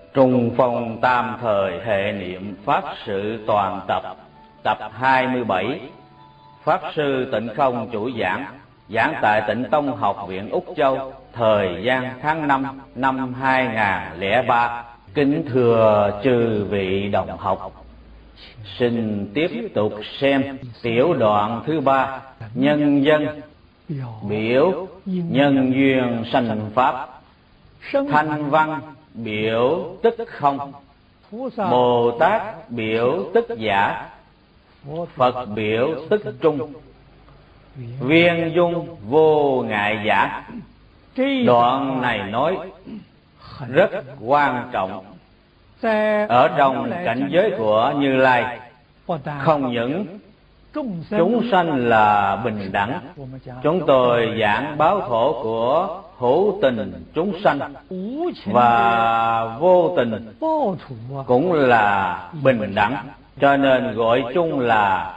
Trùng phong tam thời hệ niệm Pháp sự toàn tập, tập 27. Pháp sư Tịnh Không chủ giảng, giảng tại Tịnh Tông Học viện Úc Châu, thời gian tháng 5 năm 2003. Kính thưa chư vị đồng học, xin tiếp tục xem tiểu đoạn thứ 3, nhân dân biểu nhân duyên sanh pháp, thanh văn biểu tức không, Bồ Tát biểu tức giả, Phật biểu tức trung, viên dung vô ngại giả. Đoạn này nói rất quan trọng. Ở trong cảnh giới của Như Lai, không những chúng sanh là bình đẳng, chúng tôi giảng báo khổ của hữu tình chúng sanh và vô tình cũng là bình đẳng, cho nên gọi chung là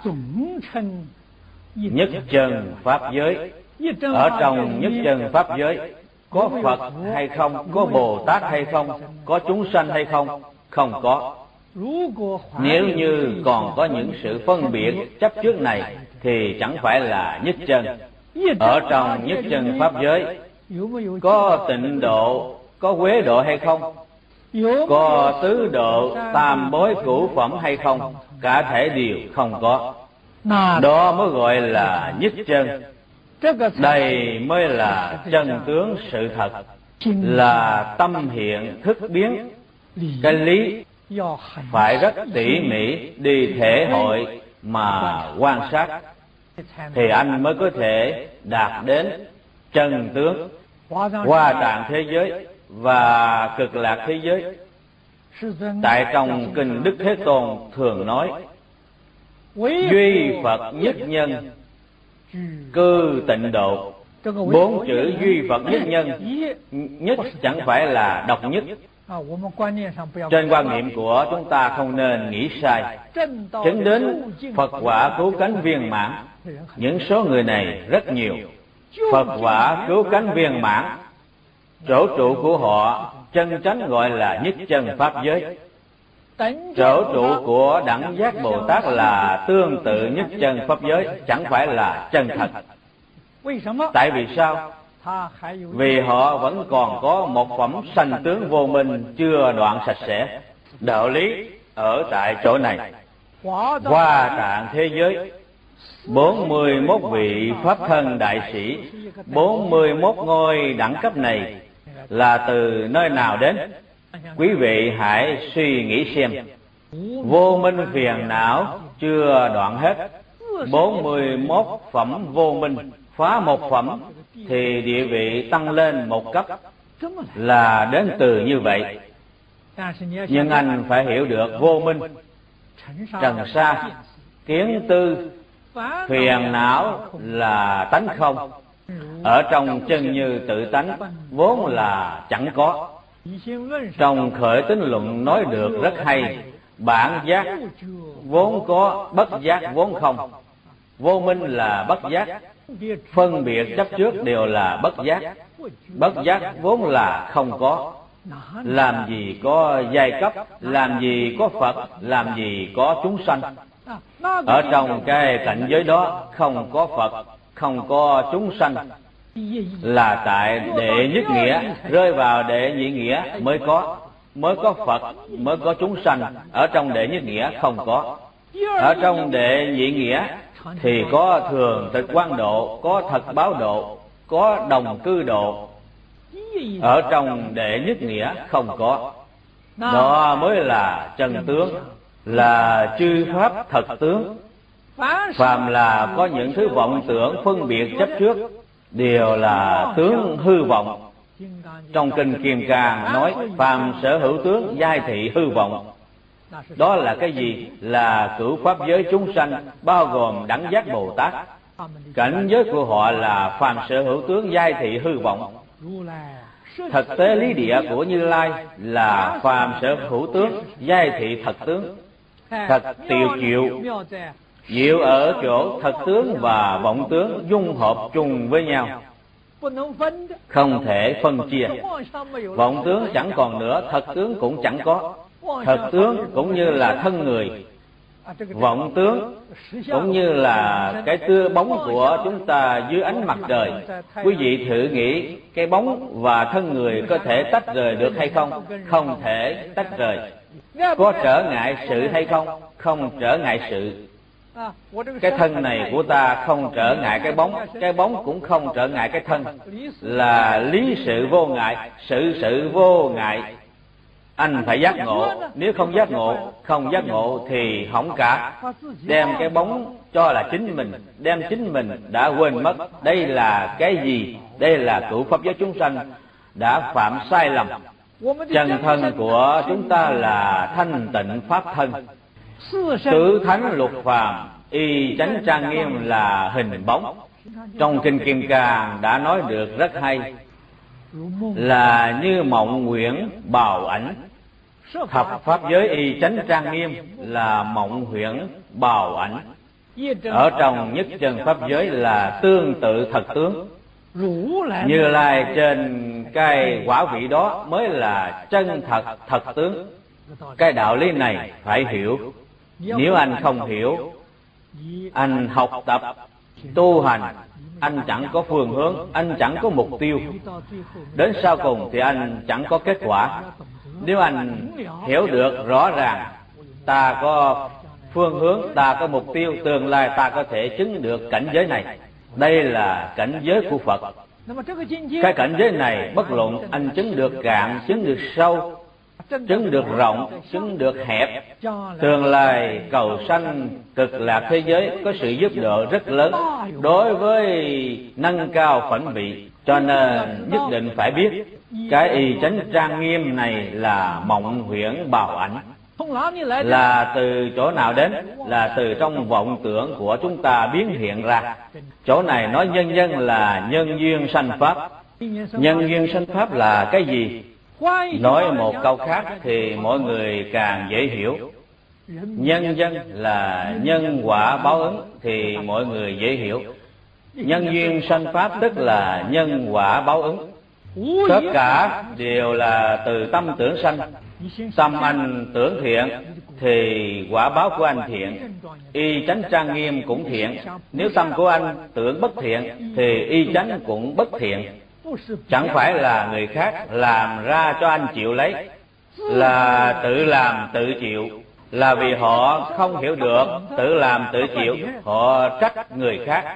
nhất chân pháp giới. Ở trong nhất chân pháp giới có Phật hay không, có Bồ Tát hay không, có chúng sanh hay không? Không có. Nếu như còn có những sự phân biệt chấp trước này thì chẳng phải là nhất chân. Ở trong nhất chân pháp giới có tịnh độ, có quế độ hay không? Có tứ độ, tam bối cửu phẩm hay không? Cả thể đều không có. Đó mới gọi là nhất chân. Đây mới là chân tướng sự thật, là tâm hiện thức biến. Cái lý phải rất tỉ mỉ đi thể hội mà quan sát thì anh mới có thể đạt đến chân tướng. Hoa Tạng thế giới và Cực Lạc thế giới, tại trong kinh Đức Thế Tôn thường nói duy Phật nhất nhân cư tịnh độ. 4 chữ duy Phật nhất nhân, nhất chẳng phải là độc nhất. Trên quan niệm của chúng ta không nên nghĩ sai. Chứng đến Phật quả cứu cánh viên mãn, những số người này rất nhiều. Phật quả cứu cánh viên mãn, chỗ trụ của họ chân chánh gọi là nhất chân pháp giới. Chỗ trụ của đẳng giác Bồ Tát là tương tự nhất chân pháp giới, chẳng phải là chân thật. Tại vì sao? Vì họ vẫn còn có một phẩm sanh tướng vô minh chưa đoạn sạch sẽ. Đạo lý ở tại chỗ này. Hoa Tạng thế giới 41 vị Pháp thân đại sĩ, 41 ngôi đẳng cấp này là từ nơi nào đến? Quý vị hãy suy nghĩ xem. Vô minh phiền não chưa đoạn hết, 41 phẩm vô minh, phá một phẩm thì địa vị tăng lên một cấp, là đến từ như vậy. Nhưng anh phải hiểu được vô minh, trần sa, kiến tư, phiền não là tánh không. Ở trong chân như tự tánh vốn là chẳng có. Trong Khởi Tín Luận nói được rất hay: bản giác vốn có, bất giác vốn không. Vô minh là bất giác, phân biệt chấp trước đều là bất giác. Bất giác vốn là không có. Làm gì có giai cấp, làm gì có Phật, làm gì có chúng sanh. Ở trong cái cảnh giới đó không có Phật, không có chúng sanh, là tại đệ nhất nghĩa rơi vào đệ nhị nghĩa mới có Phật, mới có chúng sanh. Ở trong đệ nhất nghĩa không có. Ở trong đệ nhị nghĩa thì có thường tịch quang độ, có thật báo độ, có đồng cư độ. Ở trong đệ nhất nghĩa không có. Đó mới là chân tướng, là chư pháp thật tướng. Phàm là có những thứ vọng tưởng phân biệt chấp trước đều là tướng hư vọng. Trong kinh Kim Cang nói phàm sở hữu tướng giai thị hư vọng. Đó là cái gì? Là cửu pháp giới chúng sanh, bao gồm đẳng giác Bồ Tát. Cảnh giới của họ là phàm sở hữu tướng giai thị hư vọng. Thực tế lý địa của Như Lai là phàm sở hữu tướng giai thị thật tướng. Thật tiều chịu, diệu ở chỗ thật tướng và vọng tướng dung hợp chung với nhau. không thể phân chia. Vọng tướng chẳng còn nữa, thật tướng cũng chẳng có. Thật tướng cũng như là thân người, vọng tướng cũng như là cái tia bóng của chúng ta dưới ánh mặt trời. Quý vị thử nghĩ cái bóng và thân người có thể tách rời được hay không? Không thể tách rời. Có trở ngại sự hay không? Không trở ngại sự. Cái thân này của ta không trở ngại cái bóng cũng không trở ngại cái thân, là lý sự vô ngại, sự vô ngại. Anh phải giác ngộ, nếu không giác ngộ thì hỏng cả. Đem cái bóng cho là chính mình, đem chính mình đã quên mất. Đây là cái gì? Đây là cửu pháp giới chúng sanh đã phạm sai lầm. Chân thân của chúng ta là thanh tịnh pháp thân. Tứ thánh lục phàm, y chánh trang nghiêm là hình bóng. Trong Kinh Kim Cang đã nói được rất hay, là như mộng huyễn bào ảnh. Thập pháp giới y chánh trang nghiêm là mộng huyễn bào ảnh. Ở trong nhất chân pháp giới là tương tự thật tướng. Như Lai trên cái quả vị đó mới là chân thật tướng. Cái đạo lý này phải hiểu. Nếu anh không hiểu, anh học tập tu hành, anh chẳng có phương hướng, anh chẳng có mục tiêu, đến sau cùng thì anh chẳng có kết quả. Nếu anh hiểu được rõ ràng, ta có phương hướng, ta có mục tiêu, tương lai ta có thể chứng được cảnh giới này. Đây là cảnh giới của Phật. Cái cảnh giới này bất luận anh chứng được cạn, chứng được sâu, chứng được rộng, chứng được hẹp, tương lai cầu sanh cực lạc thế giới có sự giúp đỡ rất lớn đối với nâng cao phẩm vị. Cho nên nhất định phải biết cái y chánh trang nghiêm này là mộng huyễn bào ảnh. Là từ chỗ nào đến? Là từ trong vọng tưởng của chúng ta biến hiện ra. Chỗ này nói nhân dân là nhân duyên sanh pháp. Nhân duyên sanh pháp là cái gì? Nói một câu khác thì mọi người càng dễ hiểu. Nhân dân là nhân quả báo ứng thì mọi người dễ hiểu. Nhân duyên sanh pháp tức là nhân quả báo ứng. Tất cả đều là từ tâm tưởng sanh. Tâm anh tưởng thiện thì quả báo của anh thiện, y chánh trang nghiêm cũng thiện. Nếu tâm của anh tưởng bất thiện thì y chánh cũng bất thiện. Chẳng phải là người khác làm ra cho anh chịu lấy, là tự làm tự chịu. Là vì họ không hiểu được, tự làm tự chịu, họ trách người khác,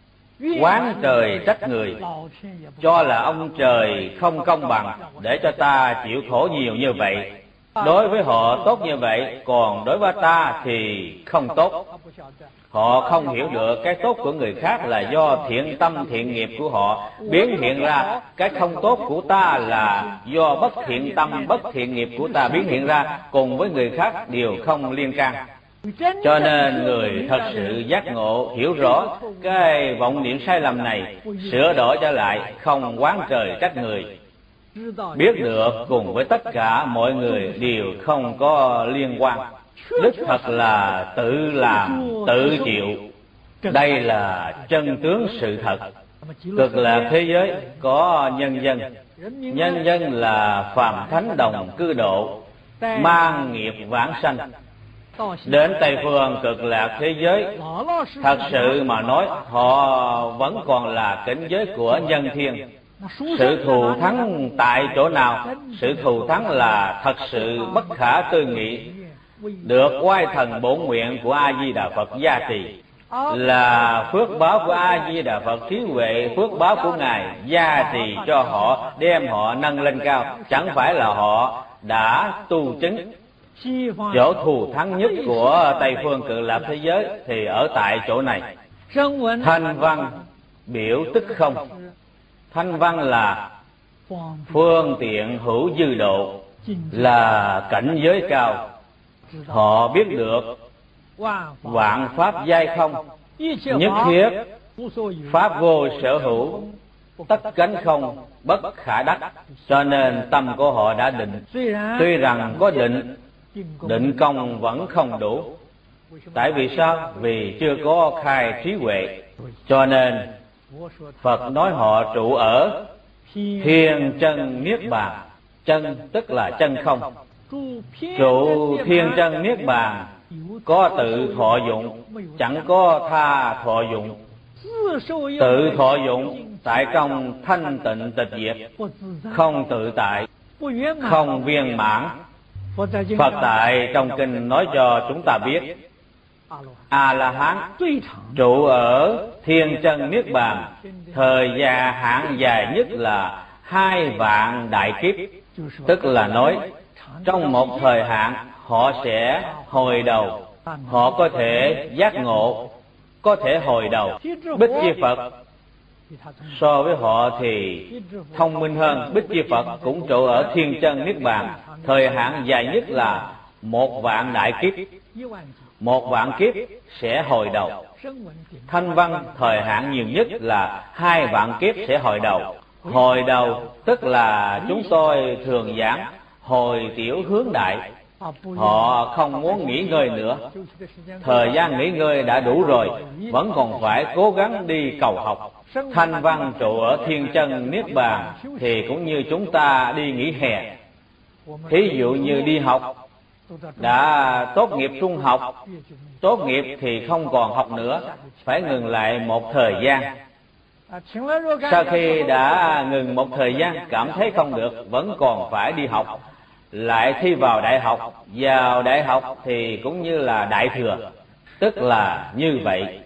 oán trời trách người, cho là ông trời không công bằng để cho ta chịu khổ nhiều như vậy. Đối với họ tốt như vậy, còn đối với ta thì không tốt. Họ không hiểu được cái tốt của người khác là do thiện tâm thiện nghiệp của họ biến hiện ra. Cái không tốt của ta là do bất thiện tâm bất thiện nghiệp của ta biến hiện ra, cùng với người khác đều không liên can. Cho nên người thật sự giác ngộ, hiểu rõ cái vọng niệm sai lầm này, sửa đổi trở lại, không oán trời trách người. Biết được cùng với tất cả mọi người đều không có liên quan. Đích thật là tự làm, tự chịu. Đây là chân tướng sự thật. Cực lạc thế giới có nhân dân. Nhân dân là phàm thánh đồng cư độ, mang nghiệp vãng sanh. Đến Tây Phương cực lạc thế giới, thật sự mà nói, họ vẫn còn là cảnh giới của nhân thiên. Sự thù thắng tại chỗ nào? Sự thù thắng là thật sự bất khả tư nghị, được oai thần bổn nguyện của A Di Đà Phật gia trì, là phước báo của A Di Đà Phật trí huệ, phước báo của Ngài gia trì cho họ, đem họ nâng lên cao. Chẳng phải là họ đã tu chứng. Chỗ thù thắng nhất của Tây Phương cực lạc thế giới thì ở tại chỗ này. Thanh văn biểu tức không. Thanh văn là phương tiện hữu dư độ, là cảnh giới cao. Họ biết được vạn pháp giai không, nhất thiết pháp vô sở hữu, tất cánh không, bất khả đắc. Cho nên tâm của họ đã định. Tuy rằng có định, định công vẫn không đủ. Tại vì sao? Vì chưa có khai trí huệ. Cho nên Phật nói họ trụ ở thiên chân niết bàn. Chân tức là chân không. Trụ thiên chân niết bàn, có tự thọ dụng, chẳng có tha thọ dụng. Tự thọ dụng tại trong thanh tịnh tịch diệt, không tự tại, không viên mãn. Phật tại trong kinh nói cho chúng ta biết, A-la-hán trụ ở thiên chân niết bàn, thời gian hạn dài nhất là 2 vạn đại kiếp. Tức là nói trong một thời hạn họ sẽ hồi đầu, họ có thể giác ngộ, có thể hồi đầu. Bích Chi Phật so với họ thì thông minh hơn. Bích Chi Phật cũng trụ ở thiên chân niết bàn, thời hạn dài nhất là 1 vạn đại kiếp. 1 vạn kiếp sẽ hồi đầu. Thanh Văn thời hạn nhiều nhất là 2 vạn kiếp sẽ hồi đầu. Hồi đầu tức là chúng tôi thường giảng hồi tiểu hướng đại. Họ không muốn nghỉ ngơi nữa, thời gian nghỉ ngơi đã đủ rồi, vẫn còn phải cố gắng đi cầu học. Thanh Văn trụ ở thiên chân niết bàn thì cũng như chúng ta đi nghỉ hè. Thí dụ như đi học, đã tốt nghiệp trung học, tốt nghiệp thì không còn học nữa, phải ngừng lại một thời gian. Sau khi đã ngừng một thời gian, cảm thấy không được, vẫn còn phải đi học, lại thi vào đại học. Vào đại học thì cũng như là đại thừa, tức là như vậy.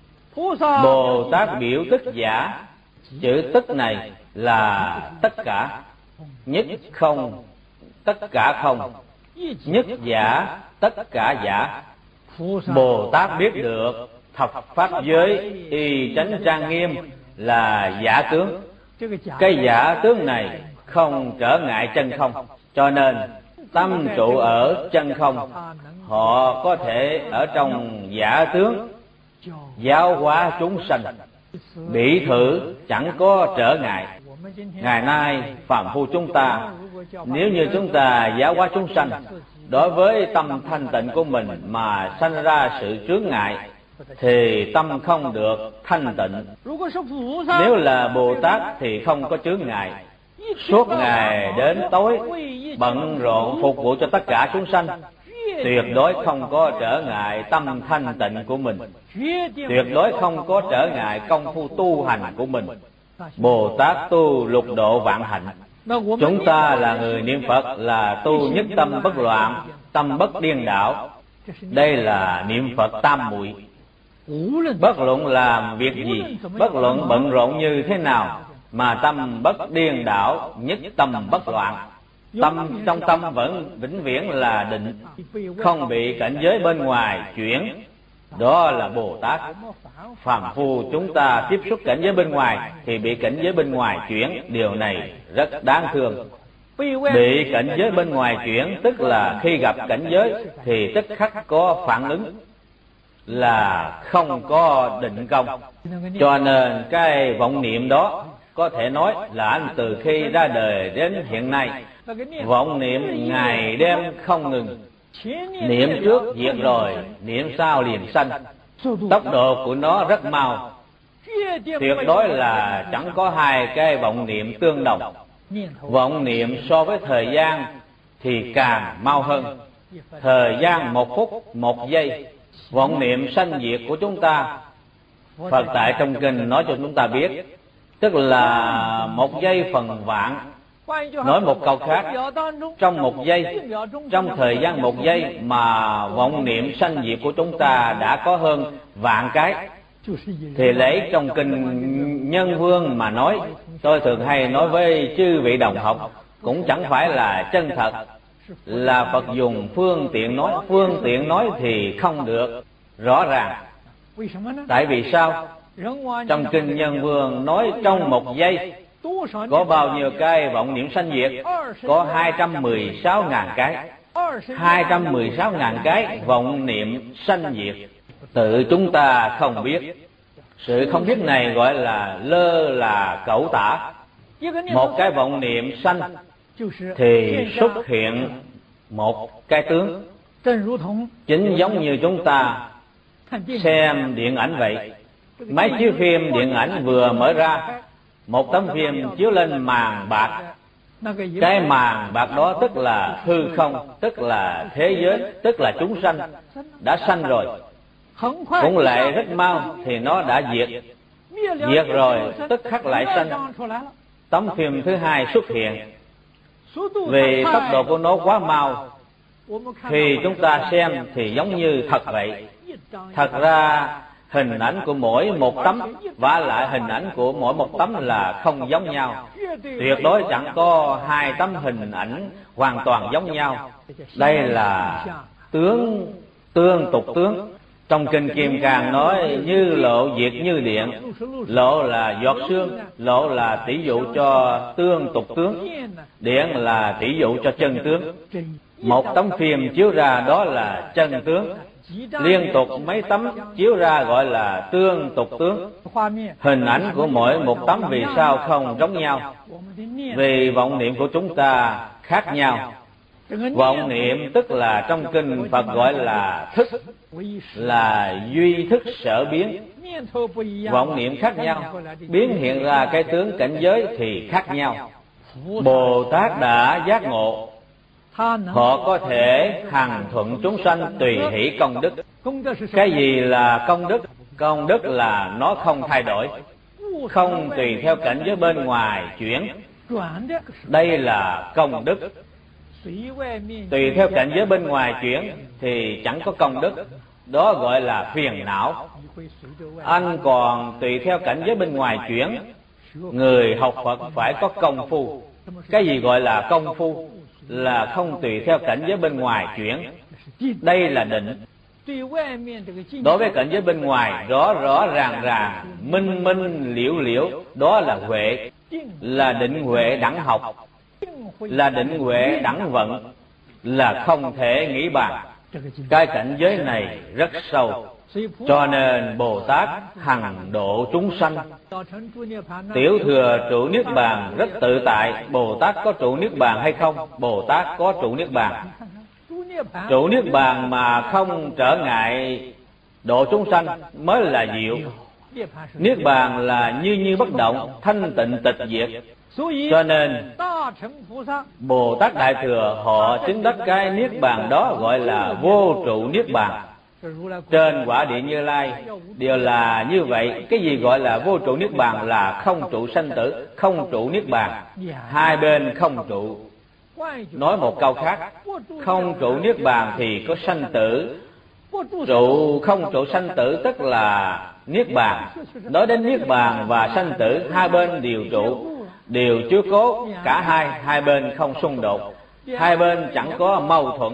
Bồ Tát biểu tức giả, chữ tức này là tất cả, nhất không, tất cả không, nhất giả, tất cả giả. Bồ Tát biết được thập pháp giới y chánh trang nghiêm là giả tướng. Cái giả tướng này không trở ngại chân không, cho nên tâm trụ ở chân không, họ có thể ở trong giả tướng giáo hóa chúng sanh. Bị thử chẳng có trở ngại. Ngày nay phàm phu chúng ta, nếu như chúng ta giáo hóa chúng sanh, đối với tâm thanh tịnh của mình mà sanh ra sự chướng ngại, thì tâm không được thanh tịnh. Nếu là Bồ Tát thì không có chướng ngại, suốt ngày đến tối bận rộn phục vụ cho tất cả chúng sanh, tuyệt đối không có trở ngại tâm thanh tịnh của mình, tuyệt đối không có trở ngại công phu tu hành của mình. Bồ Tát tu lục độ vạn hạnh. Chúng ta là người niệm Phật là tu nhất tâm bất loạn, tâm bất điên đảo. Đây là niệm Phật tam muội. Bất luận làm việc gì, bất luận bận rộn như thế nào, mà tâm bất điên đảo, nhất tâm bất loạn. Tâm trong tâm vẫn vĩnh viễn là định, không bị cảnh giới bên ngoài chuyển. Đó là Bồ Tát. Phàm phu chúng ta tiếp xúc cảnh giới bên ngoài thì bị cảnh giới bên ngoài chuyển, điều này rất đáng thương. Bị cảnh giới bên ngoài chuyển tức là khi gặp cảnh giới thì tức khắc có phản ứng, là không có định công. Cho nên cái vọng niệm đó có thể nói là anh từ khi ra đời đến hiện nay, vọng niệm ngày đêm không ngừng. Niệm trước diệt rồi, niệm sau liền sanh. Tốc độ của nó rất mau, tuyệt đối là chẳng có hai cái vọng niệm tương đồng. Vọng niệm so với thời gian thì càng mau hơn. Thời gian 1 phút 1 giây. Vọng niệm sanh diệt của chúng ta, Phật tại trong kinh nói cho chúng ta biết, tức là 1 giây phần vạn. Nói một câu khác, trong 1 giây, trong thời gian 1 giây mà vọng niệm sanh diệt của chúng ta đã có hơn vạn cái. Thì lấy trong kinh Nhân Vương mà nói, tôi thường hay nói với chư vị đồng học, cũng chẳng phải là chân thật, là Phật dùng phương tiện nói. Phương tiện nói thì không được rõ ràng. Tại vì sao? Trong kinh Nhân Vương nói trong 1 giây có bao nhiêu cái vọng niệm sanh diệt? Có 216.000 cái. 216.000 cái vọng niệm sanh diệt. Tự chúng ta không biết. Sự không biết này gọi là lơ là cẩu tả. Một cái vọng niệm sanh thì xuất hiện một cái tướng, chính giống như chúng ta xem điện ảnh vậy. Máy chiếu phim điện ảnh vừa mở ra, một tấm phim chiếu lên màn bạc. Cái màn bạc đó tức là hư không, tức là thế giới, tức là chúng sanh đã sanh rồi. Cũng lại rất mau thì nó đã diệt. Diệt rồi tức khắc lại sanh. Tấm phim thứ hai xuất hiện. Vì tốc độ của nó quá mau, thì chúng ta xem thì giống như thật vậy. Thật ra hình ảnh của mỗi một tấm vả lại hình ảnh của mỗi một tấm là không giống nhau. Tuyệt đối chẳng có hai tấm hình ảnh hoàn toàn giống nhau. Đây là tương tục tướng. Trong kinh Kim Cang nói như lộ diệt như điện. Lộ là giọt sương, lộ là tỷ dụ cho tương tục tướng, điện là tỷ dụ cho chân tướng. Một tấm phim chiếu ra đó là chân tướng, liên tục mấy tấm chiếu ra gọi là tương tục tướng. Hình ảnh của mỗi một tấm vì sao không giống nhau? Vì vọng niệm của chúng ta khác nhau. Vọng niệm tức là trong kinh Phật gọi là thức, là duy thức sở biến. Vọng niệm khác nhau, biến hiện ra cái tướng cảnh giới thì khác nhau. Bồ Tát đã giác ngộ, họ có thể hằng thuận chúng sanh tùy hỷ công đức. Cái gì là công đức? Công đức là nó không thay đổi, không tùy theo cảnh giới bên ngoài chuyển. Đây là công đức. Tùy theo cảnh giới bên ngoài chuyển thì chẳng có công đức, đó gọi là phiền não. Anh còn tùy theo cảnh giới bên ngoài chuyển. Người học Phật phải có công phu. Cái gì gọi là công phu? Là không tùy theo cảnh giới bên ngoài chuyển. Đây là định. Đối với cảnh giới bên ngoài rõ rõ ràng ràng, minh minh liễu liễu, đó là huệ, là định huệ đẳng học, là định huệ đẳng vận, là không thể nghĩ bàn. Cái cảnh giới này rất sâu, cho nên Bồ Tát hằng độ chúng sanh. Tiểu thừa trụ niết bàn rất tự tại. Bồ Tát có trụ niết bàn hay không? Bồ Tát có trụ niết bàn. Trụ niết bàn mà không trở ngại độ chúng sanh mới là diệu. Niết bàn là như bất động, thanh tịnh tịch diệt. Cho nên Bồ Tát Đại Thừa họ chứng đắc cái niết bàn đó gọi là vô trụ niết bàn. Trên quả địa Như Lai đều là như vậy. Cái gì gọi là vô trụ niết bàn? Là không trụ sanh tử, không trụ niết bàn, hai bên không trụ. Nói một câu khác, không trụ niết bàn thì có sanh tử, trụ không trụ sanh tử tức là niết bàn. Nói đến niết bàn và sanh tử, hai bên đều trụ, đều chiếu cố cả hai bên không xung đột, hai bên chẳng có mâu thuẫn,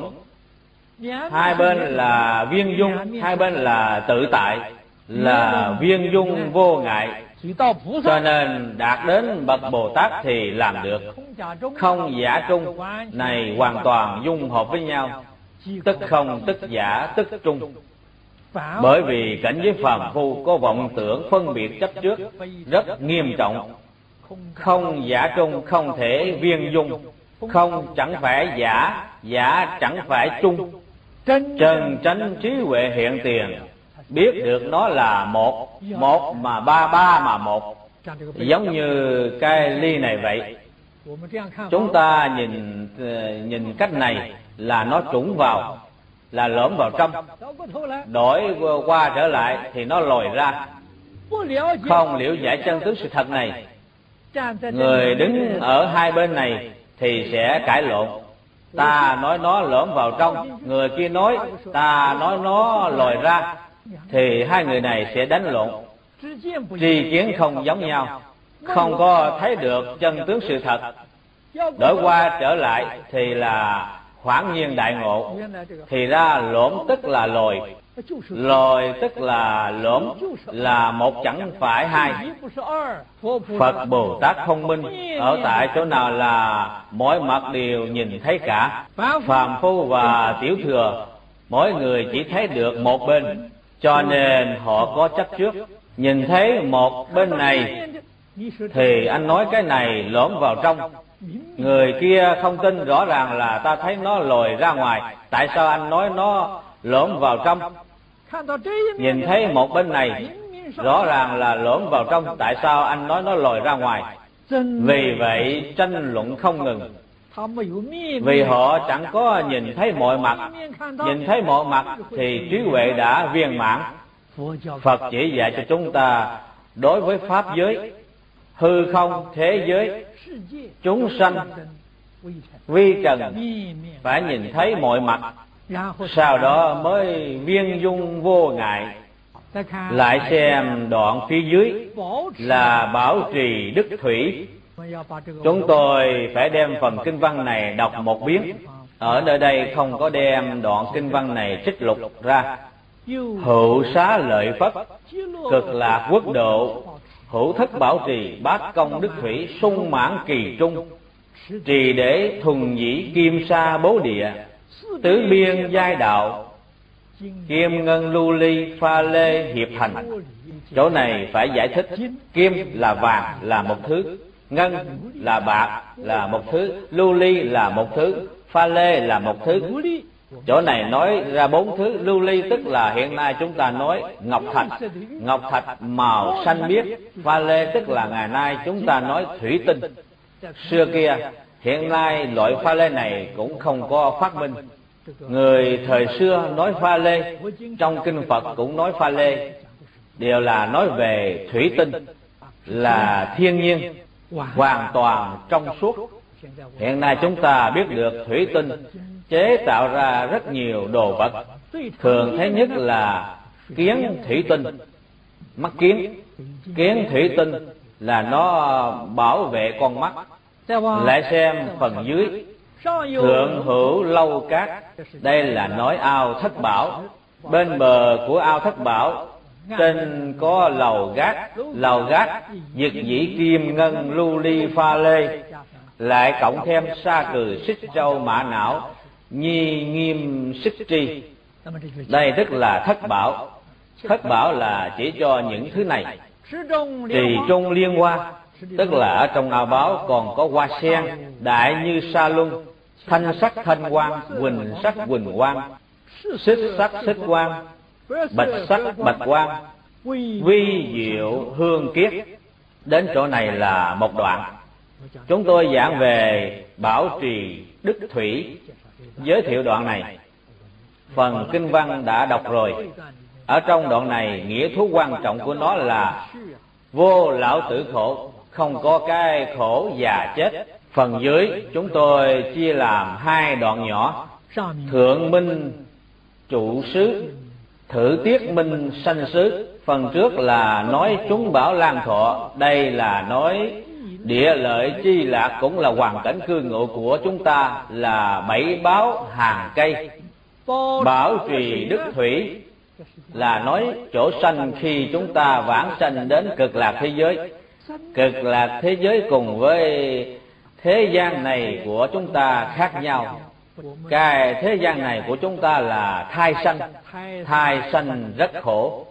hai bên là viên dung, hai bên là tự tại, là viên dung vô ngại. Cho nên đạt đến bậc Bồ Tát thì làm được. Không giả trung này hoàn toàn dung hợp với nhau, tức không tức giả tức trung. Bởi vì cảnh giới phàm phu có vọng tưởng phân biệt chấp trước rất nghiêm trọng. Không giả trung không thể viên dung, không chẳng phải giả, giả chẳng phải trung. Trần tránh trí huệ hiện tiền, biết được nó là một, một mà ba, ba mà một. Giống như cái ly này vậy. Chúng ta nhìn cách này là nó trũng vào, là lõm vào trong, đổi qua trở lại thì nó lòi ra. Không liễu giải chân tướng sự thật này, người đứng ở hai bên này thì sẽ cãi lộn. Ta nói nó lõm vào trong, người kia nói ta nói nó lòi ra, thì hai người này sẽ đánh lộn. Tri kiến không giống nhau, không có thấy được chân tướng sự thật. Đổi qua trở lại thì là hoảng nhiên đại ngộ. Thì ra lõm tức là lòi, lòi tức là lõm, là một chẳng phải hai. Phật Bồ Tát thông minh ở tại chỗ nào là mỗi mặt đều nhìn thấy cả. Phàm phu và tiểu thừa mỗi người chỉ thấy được một bên, cho nên họ có chấp trước. Nhìn thấy một bên này thì anh nói cái này lõm vào trong, người kia không tin, rõ ràng là ta thấy nó lòi ra ngoài, tại sao anh nói nó lõm vào trong? Nhìn thấy một bên này rõ ràng là lỡm vào trong. Tại sao anh nói nó lòi ra ngoài? Vì vậy tranh luận không ngừng. Vì họ chẳng có nhìn thấy mọi mặt. Nhìn thấy mọi mặt thì trí huệ đã viên mãn. Phật chỉ dạy cho chúng ta đối với pháp giới, hư không, thế giới, chúng sanh, vi trần, phải nhìn thấy mọi mặt, sau đó mới viên dung vô ngại. Lại xem đoạn phía dưới là bảo trì đức thủy. Chúng tôi phải đem phần kinh văn này đọc một biến. Ở nơi đây không có đem đoạn kinh văn này trích lục ra. Hữu xá lợi Phất, cực lạc quốc độ, hữu thất bảo trì, bát công đức thủy, sung mãn kỳ trung, trì để thuần nhĩ kim sa bố địa, tứ biên giai đạo, kim ngân lưu ly pha lê hiệp thành. Chỗ này phải giải thích. Kim là vàng, là một thứ; ngân là bạc, là một thứ; lưu ly là một thứ; pha lê là một thứ. Chỗ này nói ra 4 thứ. Lưu ly tức là hiện nay chúng ta nói ngọc thạch, ngọc thạch màu xanh biếc. Pha lê tức là ngày nay chúng ta nói thủy tinh. Xưa kia, hiện nay loại pha lê này cũng không có phát minh. Người thời xưa nói pha lê, trong kinh Phật cũng nói pha lê, đều là nói về thủy tinh, là thiên nhiên, hoàn toàn trong suốt. Hiện nay chúng ta biết được thủy tinh chế tạo ra rất nhiều đồ vật. Thường thấy nhất là kiến thủy tinh, mắt kiến. Kiến thủy tinh là nó bảo vệ con mắt. Lại xem phần dưới, thượng hữu lâu cát. Đây là nói ao thất bảo. Bên bờ của ao thất bảo trên có lầu gác. Lầu gác dực dĩ kim ngân lưu ly pha lê, lại cộng thêm sa cừ xích châu mã não nhi nghiêm xích tri. Đây tức là thất bảo. Thất bảo là chỉ cho những thứ này. Trì trung liên hoa, tức là ở trong ao báo còn có hoa sen đại như sa luân, thanh sắc thanh quang, huỳnh sắc huỳnh quang, xích sắc xích quang, bạch sắc bạch quang, vi diệu hương kiết. Đến chỗ này là một đoạn. Chúng tôi giảng về bảo trì đức thủy, giới thiệu đoạn này. Phần kinh văn đã đọc rồi. Ở trong đoạn này, nghĩa thú quan trọng của nó là vô lão tử khổ, không có cái khổ già chết. Phần dưới chúng tôi chia làm 2 đoạn nhỏ. Thượng minh trụ xứ, thử tiết minh sanh xứ. Phần trước là nói chúng bảo lan thọ. Đây là nói địa lợi chi lạc, cũng là hoàn cảnh cư ngụ của chúng ta, là 7 báo hàng cây. Bảo trì đức thủy là nói chỗ sanh khi chúng ta vãng sanh đến cực lạc thế giới. Cực lạc thế giới cùng với thế gian này của chúng ta khác nhau. Cái thế gian này của chúng ta là thai sanh. Thai sanh rất khổ.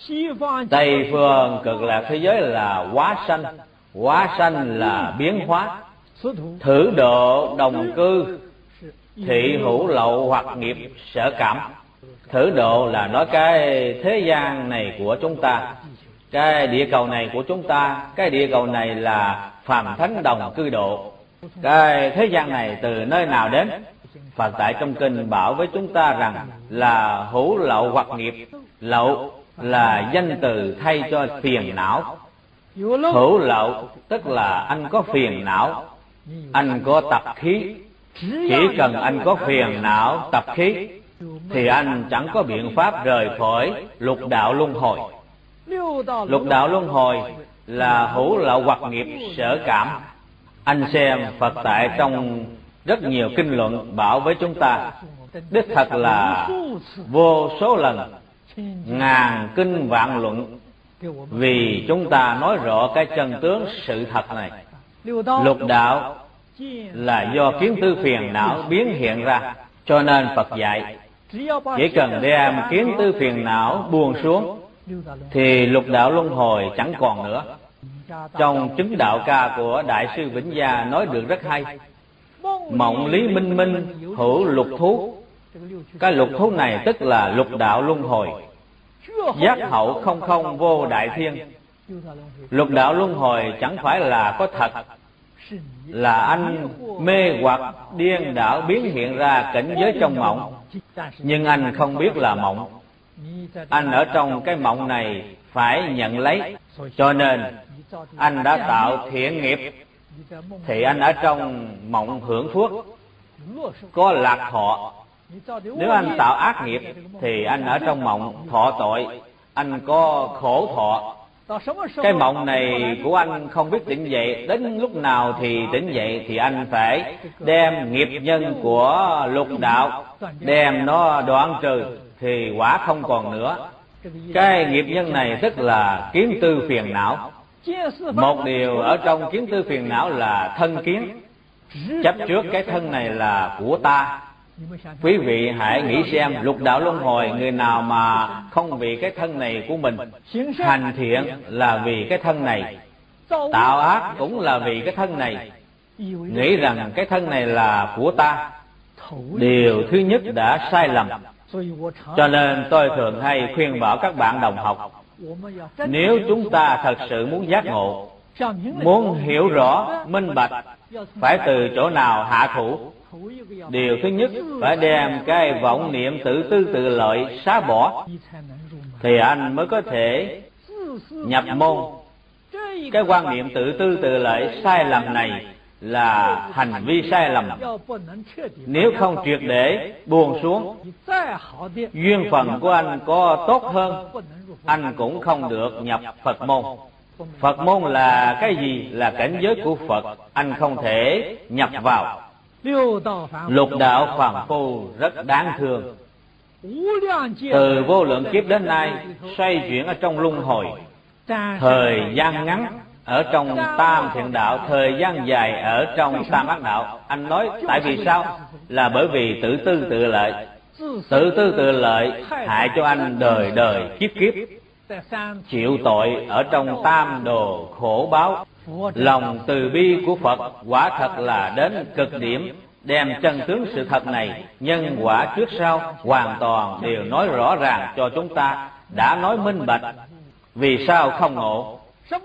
Tây phương cực lạc thế giới là hóa sanh. Hóa sanh là biến hóa. Thử độ đồng cư, thị hữu lậu hoặc nghiệp sở cảm. Thử độ là nói cái thế gian này của chúng ta, cái địa cầu này của chúng ta. Cái địa cầu này là phàm thánh đồng cư độ. Cái thế gian này từ nơi nào đến? Phật tại trong kinh bảo với chúng ta rằng là hữu lậu hoặc nghiệp. Lậu là danh từ thay cho phiền não. Hữu lậu tức là anh có phiền não, anh có tập khí. Chỉ cần anh có phiền não, tập khí, thì anh chẳng có biện pháp rời khỏi lục đạo luân hồi. Lục đạo luân hồi là hữu lậu hoặc nghiệp sở cảm. Anh xem Phật tại trong rất nhiều kinh luận bảo với chúng ta, đích thật là vô số lần, ngàn kinh vạn luận, vì chúng ta nói rõ cái chân tướng sự thật này. Lục đạo là do kiến tư phiền não biến hiện ra. Cho nên Phật dạy, chỉ cần đem kiến tư phiền não buông xuống thì lục đạo luân hồi chẳng còn nữa. Trong chứng đạo ca của Đại sư Vĩnh Gia nói được rất hay. Mộng lý minh minh hữu lục thú. Cái lục thú này tức là lục đạo luân hồi. giác hậu không không vô đại thiên. Lục đạo luân hồi chẳng phải là có thật, là anh mê hoặc điên đảo biến hiện ra cảnh giới trong mộng, nhưng anh không biết là mộng. Anh ở trong cái mộng này phải nhận lấy, cho nên anh đã tạo thiện nghiệp thì anh ở trong mộng hưởng phước, có lạc thọ. Nếu anh tạo ác nghiệp thì anh ở trong mộng thọ tội, anh có khổ thọ. Cái mộng này của anh không biết tỉnh dậy, đến lúc nào thì tỉnh dậy thì anh phải đem nghiệp nhân của lục đạo đem nó đoạn trừ thì quả không còn nữa. Cái nghiệp nhân này tức là kiến tư phiền não. Một điều ở trong kiến tư phiền não là thân kiến, chấp trước cái thân này là của ta. Quý vị hãy nghĩ xem, lục đạo luân hồi, người nào mà không vì cái thân này của mình, hành thiện là vì cái thân này, tạo ác cũng là vì cái thân này, nghĩ rằng cái thân này là của ta. Điều thứ nhất đã sai lầm. Cho nên tôi thường hay khuyên bảo các bạn đồng học, nếu chúng ta thật sự muốn giác ngộ, muốn hiểu rõ, minh bạch, phải từ chỗ nào hạ thủ? Điều thứ nhất phải đem cái vọng niệm tự tư tự lợi xóa bỏ, thì anh mới có thể nhập môn. Cái quan niệm tự tư tự lợi sai lầm này là hành vi sai lầm. Nếu không triệt để buông xuống, duyên phận của anh có tốt hơn, anh cũng không được nhập Phật môn. Phật môn là cái gì? Là cảnh giới của Phật, anh không thể nhập vào. Lục đạo phàm phu rất đáng thương. Từ vô lượng kiếp đến nay xoay chuyển ở trong luân hồi, thời gian ngắn ở trong tam thiện đạo, thời gian dài ở trong tam ác đạo. Anh nói tại vì sao? Là bởi vì tự tư tự lợi. Tự tư tự lợi hại cho anh đời đời kiếp kiếp chịu tội ở trong tam đồ khổ báo. Lòng từ bi của Phật quả thật là đến cực điểm, đem chân tướng sự thật này, nhân quả trước sau hoàn toàn đều nói rõ ràng cho chúng ta, đã nói minh bạch. Vì sao không ngộ?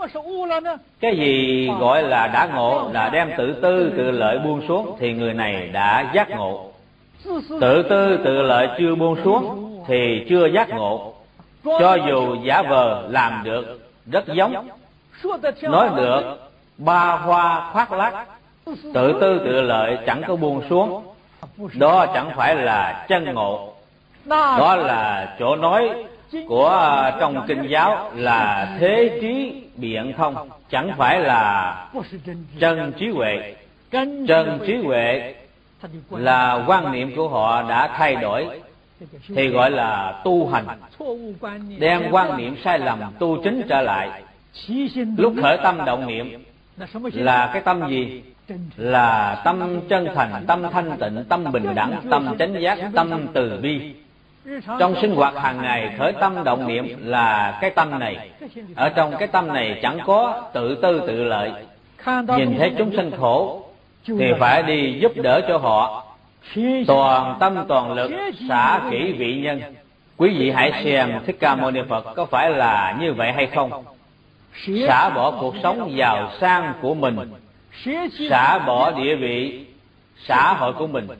Cái gì gọi là đã ngộ? Là đem tự tư tự lợi buông xuống thì người này đã giác ngộ. Tự tư tự lợi chưa buông xuống thì chưa giác ngộ. Cho dù giả vờ làm được rất giống, nói được ba hoa khoác lác, tự tư tự lợi chẳng có buông xuống, đó chẳng phải là chân ngộ. Đó là chỗ nói của trong kinh giáo là thế trí biện thông, chẳng phải là chân trí huệ. Chân trí huệ là quan niệm của họ đã thay đổi, thì gọi là tu hành, đem quan niệm sai lầm tu chính trở lại. Lúc khởi tâm động niệm là cái tâm gì? Là tâm chân thành, tâm thanh tịnh, tâm bình đẳng, tâm chánh giác, tâm từ bi. Trong sinh hoạt hàng ngày khởi tâm động niệm là cái tâm này. Ở trong cái tâm này chẳng có tự tư tự lợi. Nhìn thấy chúng sinh khổ thì phải đi giúp đỡ cho họ, toàn tâm toàn lực xả kỹ vị nhân. Quý vị hãy xem Thích Ca Mâu Ni Phật có phải là như vậy hay không? Xả bỏ cuộc sống giàu sang của mình, xả bỏ địa vị xã hội của mình,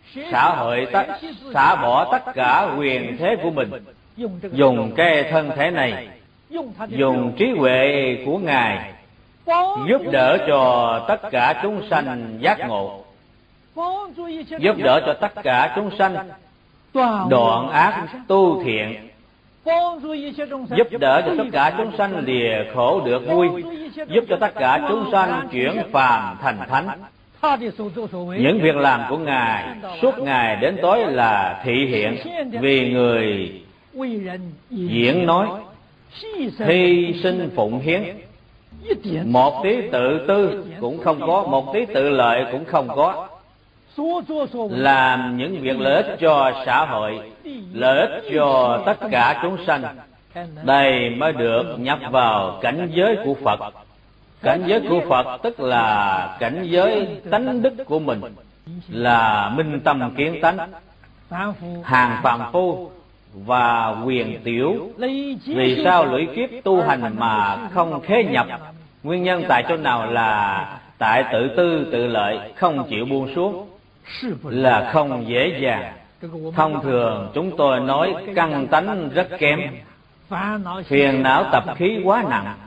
xả bỏ tất cả quyền thế của mình, dùng cái thân thể này, dùng trí huệ của Ngài giúp đỡ cho tất cả chúng sanh giác ngộ, giúp đỡ cho tất cả chúng sanh đoạn ác tu thiện, giúp đỡ cho tất cả chúng sanh lìa khổ được vui, giúp cho tất cả chúng sanh chuyển phàm thành thánh. Những việc làm của Ngài suốt ngày đến tối là thị hiện vì người diễn nói, hy sinh phụng hiến. Một tí tự tư cũng không có, một tí tự lợi cũng không có. Làm những việc lợi ích cho xã hội, lợi ích cho tất cả chúng sanh, đây mới được nhập vào cảnh giới của Phật. Cảnh giới của Phật tức là cảnh giới tánh đức của mình, là minh tâm kiến tánh. Hàng phàm phu và quyền tiểu. Vì sao lũy kiếp tu hành mà không khế nhập? Nguyên nhân tại chỗ nào? Là tại tự tư tự lợi, không chịu buông xuống, là không dễ dàng. Thông thường chúng tôi nói căn tánh rất kém, phiền não tập khí quá nặng,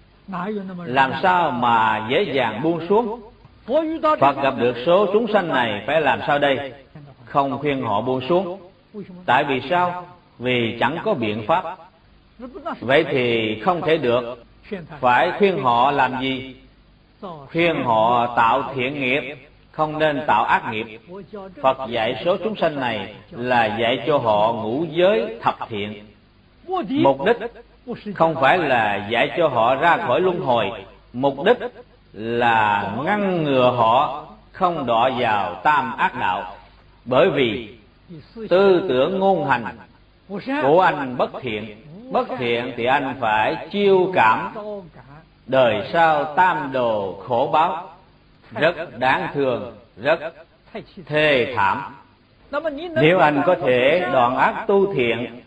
làm sao mà dễ dàng buông xuống? Phật gặp được số chúng sanh này phải làm sao đây? Không khuyên họ buông xuống. Tại vì sao? Vì chẳng có biện pháp. Vậy thì không thể được. Phải khuyên họ làm gì? Khuyên họ tạo thiện nghiệp, không nên tạo ác nghiệp. Phật dạy số chúng sanh này là dạy cho họ ngũ giới thập thiện. Mục đích không phải là dạy cho họ ra khỏi luân hồi, mục đích là ngăn ngừa họ không đọa vào tam ác đạo. Bởi vì tư tưởng ngôn hành của anh bất thiện thì anh phải chiêu cảm đời sau tam đồ khổ báo, rất đáng thương, rất thê thảm. Nếu anh có thể đoạn ác tu thiện,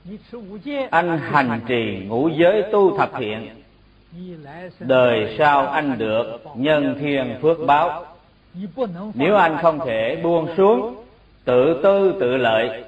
anh hành trì ngũ giới tu thập thiện, đời sau anh được nhân thiên phước báo. Nếu anh không thể buông xuống tự tư tự lợi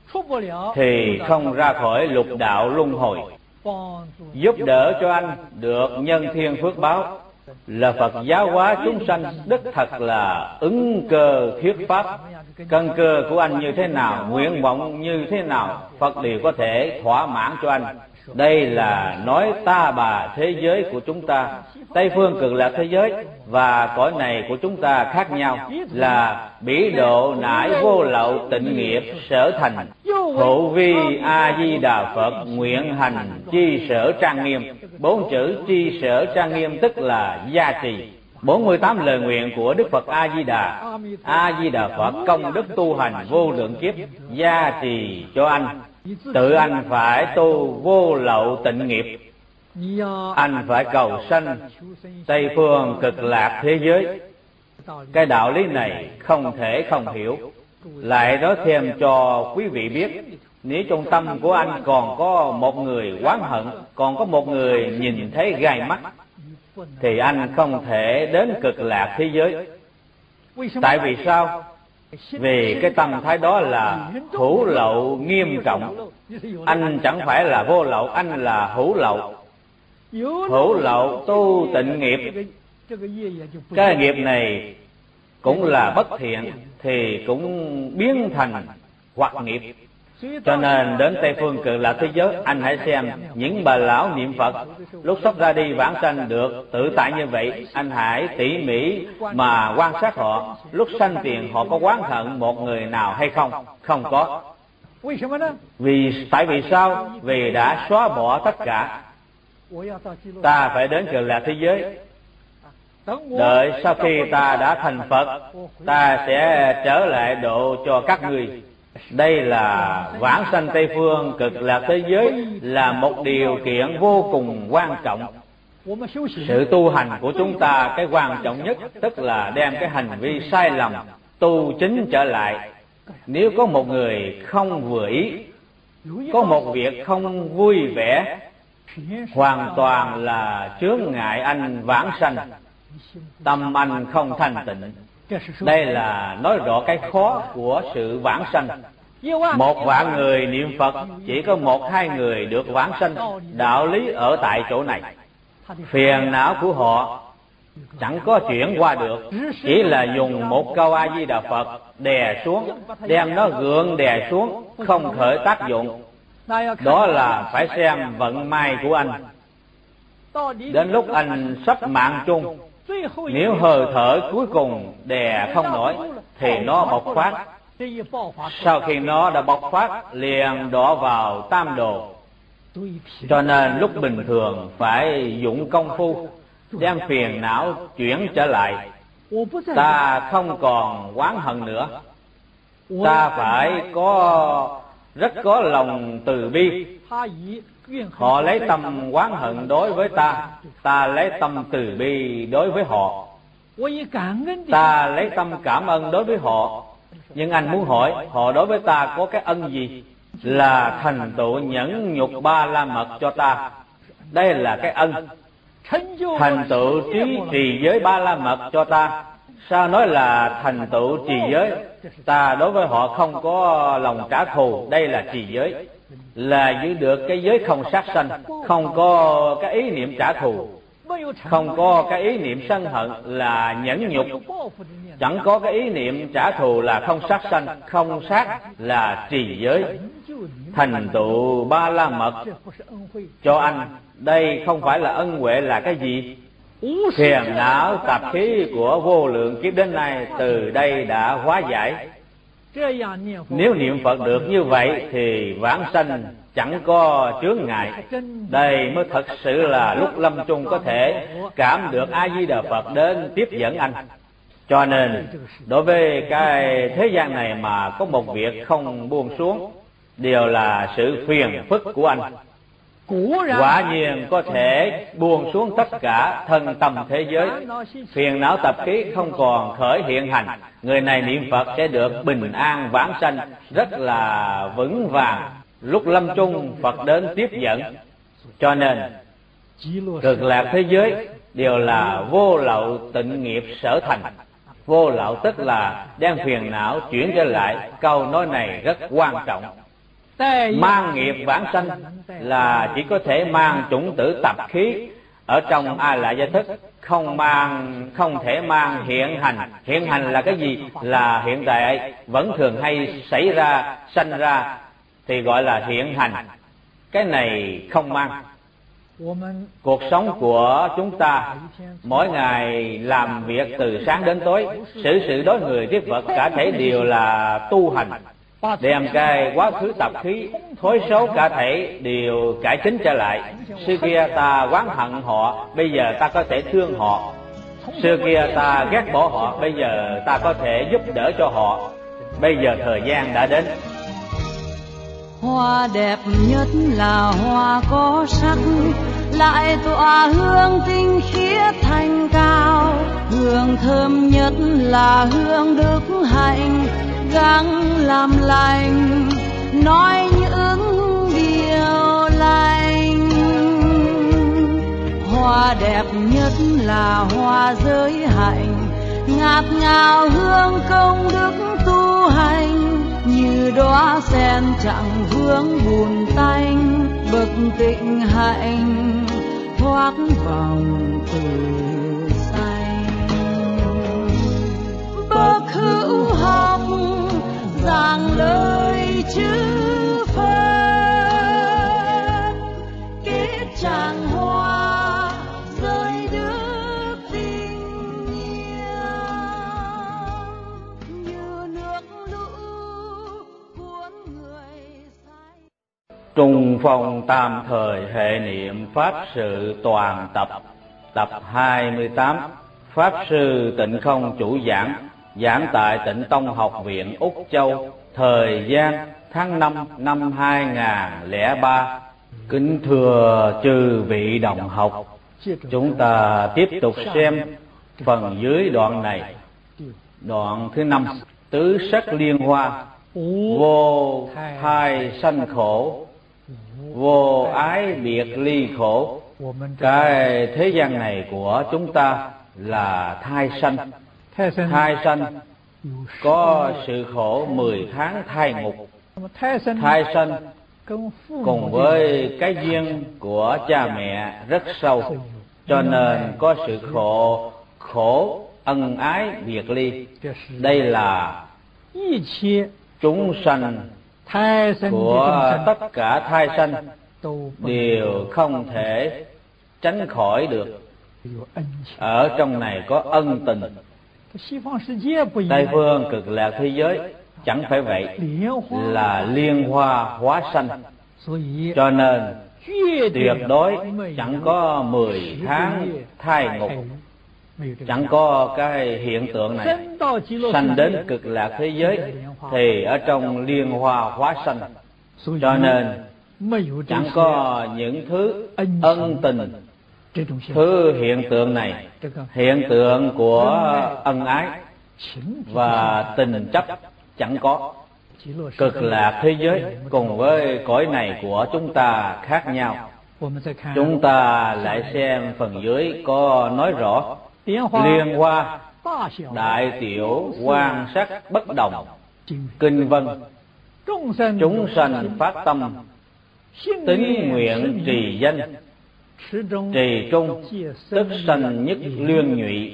thì không ra khỏi lục đạo luân hồi. Giúp đỡ cho anh được nhân thiên phước báo là Phật giáo hóa chúng sanh, đích thật là ứng cơ thuyết pháp. Căn cơ của anh như thế nào, nguyện vọng như thế nào, Phật đều có thể thỏa mãn cho anh. Đây là nói ta bà thế giới của chúng ta. Tây phương cực lạc thế giới và cõi này của chúng ta khác nhau, là bỉ độ nải vô lậu tịnh nghiệp sở thành. Hộ vi A Di Đà Phật nguyện hành chi sở trang nghiêm. 4 chữ chi sở trang nghiêm tức là gia trì. 48 lời nguyện của Đức Phật A Di Đà. A Di Đà Phật công đức tu hành vô lượng kiếp gia trì cho anh. Tự anh phải tu vô lậu tịnh nghiệp. Anh phải cầu sanh Tây phương cực lạc thế giới. Cái đạo lý này không thể không hiểu. Lại nói thêm cho quý vị biết, nếu trong tâm của anh còn có một người oán hận, còn có một người nhìn thấy gai mắt, thì anh không thể đến cực lạc thế giới. Tại vì sao? Vì cái tâm thái đó là hữu lậu nghiêm trọng. Anh chẳng phải là vô lậu, anh là hữu lậu. Hữu lậu tu tịnh nghiệp, cái nghiệp này cũng là bất thiện, thì cũng biến thành hoặc nghiệp. Cho nên đến Tây phương cực lạc thế giới, anh hãy xem những bà lão niệm Phật lúc sắp ra đi vãng sanh được tự tại như vậy. Anh hãy tỉ mỉ mà quan sát họ, lúc sanh tiền họ có oán hận một người nào hay không? Không có. Tại vì sao? Vì đã xóa bỏ tất cả. Ta phải đến cực lạc thế giới. Đợi sau khi ta đã thành Phật, ta sẽ trở lại độ cho các ngươi. Đây là vãng sanh Tây phương cực lạc thế giới là một điều kiện vô cùng quan trọng. Sự tu hành của chúng ta, cái quan trọng nhất tức là đem cái hành vi sai lầm tu chính trở lại. Nếu có một người không vừa ý, có một việc không vui vẻ, hoàn toàn là chướng ngại anh vãng sanh, tâm anh không thanh tịnh. Đây là nói rõ cái khó của sự vãng sanh. 1 vạn người niệm Phật, chỉ có 1-2 người được vãng sanh. Đạo lý ở tại chỗ này. Phiền não của họ chẳng có chuyển qua được, chỉ là dùng một câu A Di Đà Phật đè xuống, đem nó gượng đè xuống, không khởi tác dụng. Đó là phải xem vận may của anh. Đến lúc anh sắp mạng chung, nếu hơi thở cuối cùng đè không nổi thì nó bộc phát. Sau khi nó đã bộc phát liền đọa vào tam đồ. Cho nên lúc bình thường phải dụng công phu đem phiền não chuyển trở lại. Ta không còn oán hận nữa, ta phải rất có lòng từ bi. Họ lấy tâm oán hận đối với ta, ta lấy tâm từ bi đối với họ. Ta lấy tâm cảm ơn đối với họ. Nhưng anh muốn hỏi họ đối với ta có cái ân gì? là thành tựu nhẫn nhục ba la mật cho ta. Đây là cái ân. Thành tựu trí trì giới ba la mật cho ta. Sao nói là thành tựu trì giới? Ta đối với họ không có lòng trả thù. Đây là trì giới, là giữ được cái giới không sát sanh, không có cái ý niệm trả thù, không có cái ý niệm sân hận là nhẫn nhục. Chẳng có cái ý niệm trả thù là không sát sanh, không sát là trì giới. Thành tựu ba la mật cho anh, đây không phải là ân huệ là cái gì? Phiền não tập khí của vô lượng kiếp đến nay từ đây đã hóa giải. Nếu niệm Phật được như vậy thì vãng sanh chẳng có chướng ngại. Đây mới thật sự là lúc lâm chung có thể cảm được A Di Đà Phật đến tiếp dẫn anh. Cho nên đối với cái thế gian này mà có một việc không buông xuống, đều là sự phiền phức của anh. Quả nhiên có thể buông xuống tất cả thân tâm thế giới, phiền não tập khí không còn khởi hiện hành. Người này niệm Phật sẽ được bình an vãng sanh rất là vững vàng. Lúc lâm chung Phật đến tiếp dẫn. Cho nên cực lạc thế giới đều là vô lậu tịnh nghiệp sở thành. Vô lậu tức là đem phiền não chuyển trở lại. Câu nói này rất quan trọng. Mang nghiệp vãng sanh là chỉ có thể mang chủng tử tập khí ở trong A Lại Gia Thức, không thể mang hiện hành. Hiện hành là cái gì? Là hiện tại vẫn thường hay xảy ra, sanh ra thì gọi là hiện hành. Cái này không mang. Cuộc sống của chúng ta mỗi ngày làm việc từ sáng đến tối, xử sự đối người tiếp vật cả thể đều là tu hành, đem cái quá khứ tập khí thối xấu cả thể đều cải chính trở lại. Xưa kia ta oán hận họ, bây giờ ta có thể thương họ. Xưa kia ta ghét bỏ họ, bây giờ ta có thể giúp đỡ cho họ. Bây giờ thời gian đã đến. Hoa đẹp nhất là hoa có sắc, lại tỏa hương tinh khiết thanh cao. Hương thơm nhất là hương đức hạnh, gắng làm lành, nói những điều lành. Hoa đẹp nhất là hoa giới hạnh, ngát ngào hương công đức tu hành. Như đóa sen chẳng vương buồn tanh, bậc tịnh hạnh thoát vòng tử sanh. Bậc hữu học giảng lời chư Phật, kết tràng hoa rơi đức tình yêu. Như nước lũ cuốn người say. Trung phong tam thời hệ niệm Pháp sự toàn tập. Tập 28. Pháp sư Tịnh Không chủ giảng, giảng tại Tịnh Tông Học viện Úc Châu. Thời gian tháng 5 năm 2003. Kính thưa chư vị đồng học, chúng ta tiếp tục xem phần dưới đoạn này. Đoạn thứ 5. Tứ sắc liên hoa, vô thai sanh khổ, vô ái biệt ly khổ. Cái thế gian này của chúng ta là thai sanh. Thai sanh có sự khổ 10 tháng thai ngục. Thai sanh cùng với cái duyên của cha mẹ rất sâu, cho nên có sự khổ ân ái biệt ly. Đây là chúng sanh của tất cả thai sanh đều không thể tránh khỏi được. Ở trong này có ân tình. Tây phương cực lạc thế giới chẳng phải vậy, là liên hoa hóa sanh. Cho nên tuyệt đối chẳng có 10 tháng thai ngục, chẳng có cái hiện tượng này. Sanh đến cực lạc thế giới thì ở trong liên hoa hóa sanh. Cho nên chẳng có những thứ ân tình, thứ hiện tượng này. Hiện tượng của ân ái và tình chấp chẳng có. Cực lạc thế giới cùng với cõi này của chúng ta khác nhau. Chúng ta lại xem phần dưới có nói rõ: liên hoa, đại tiểu, quan sắc bất đồng, kinh vân. Chúng sanh phát tâm, tín nguyện trì danh, trì trung, tức sanh nhất luyên nhụy,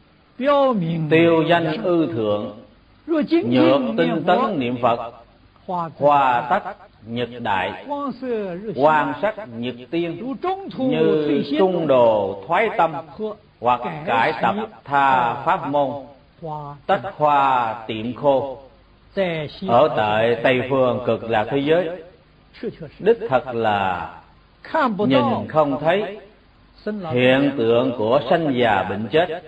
tiêu danh ư thượng, nhược tinh tấn niệm Phật, hòa tắc nhật đại, quan sắc nhật tiên, như trung đồ thoái tâm, hoặc cải tập tha pháp môn, tách hoa tiệm khô. Ở tại Tây phương cực lạc thế giới, đích thật là nhìn không thấy hiện tượng của sanh già bệnh chết,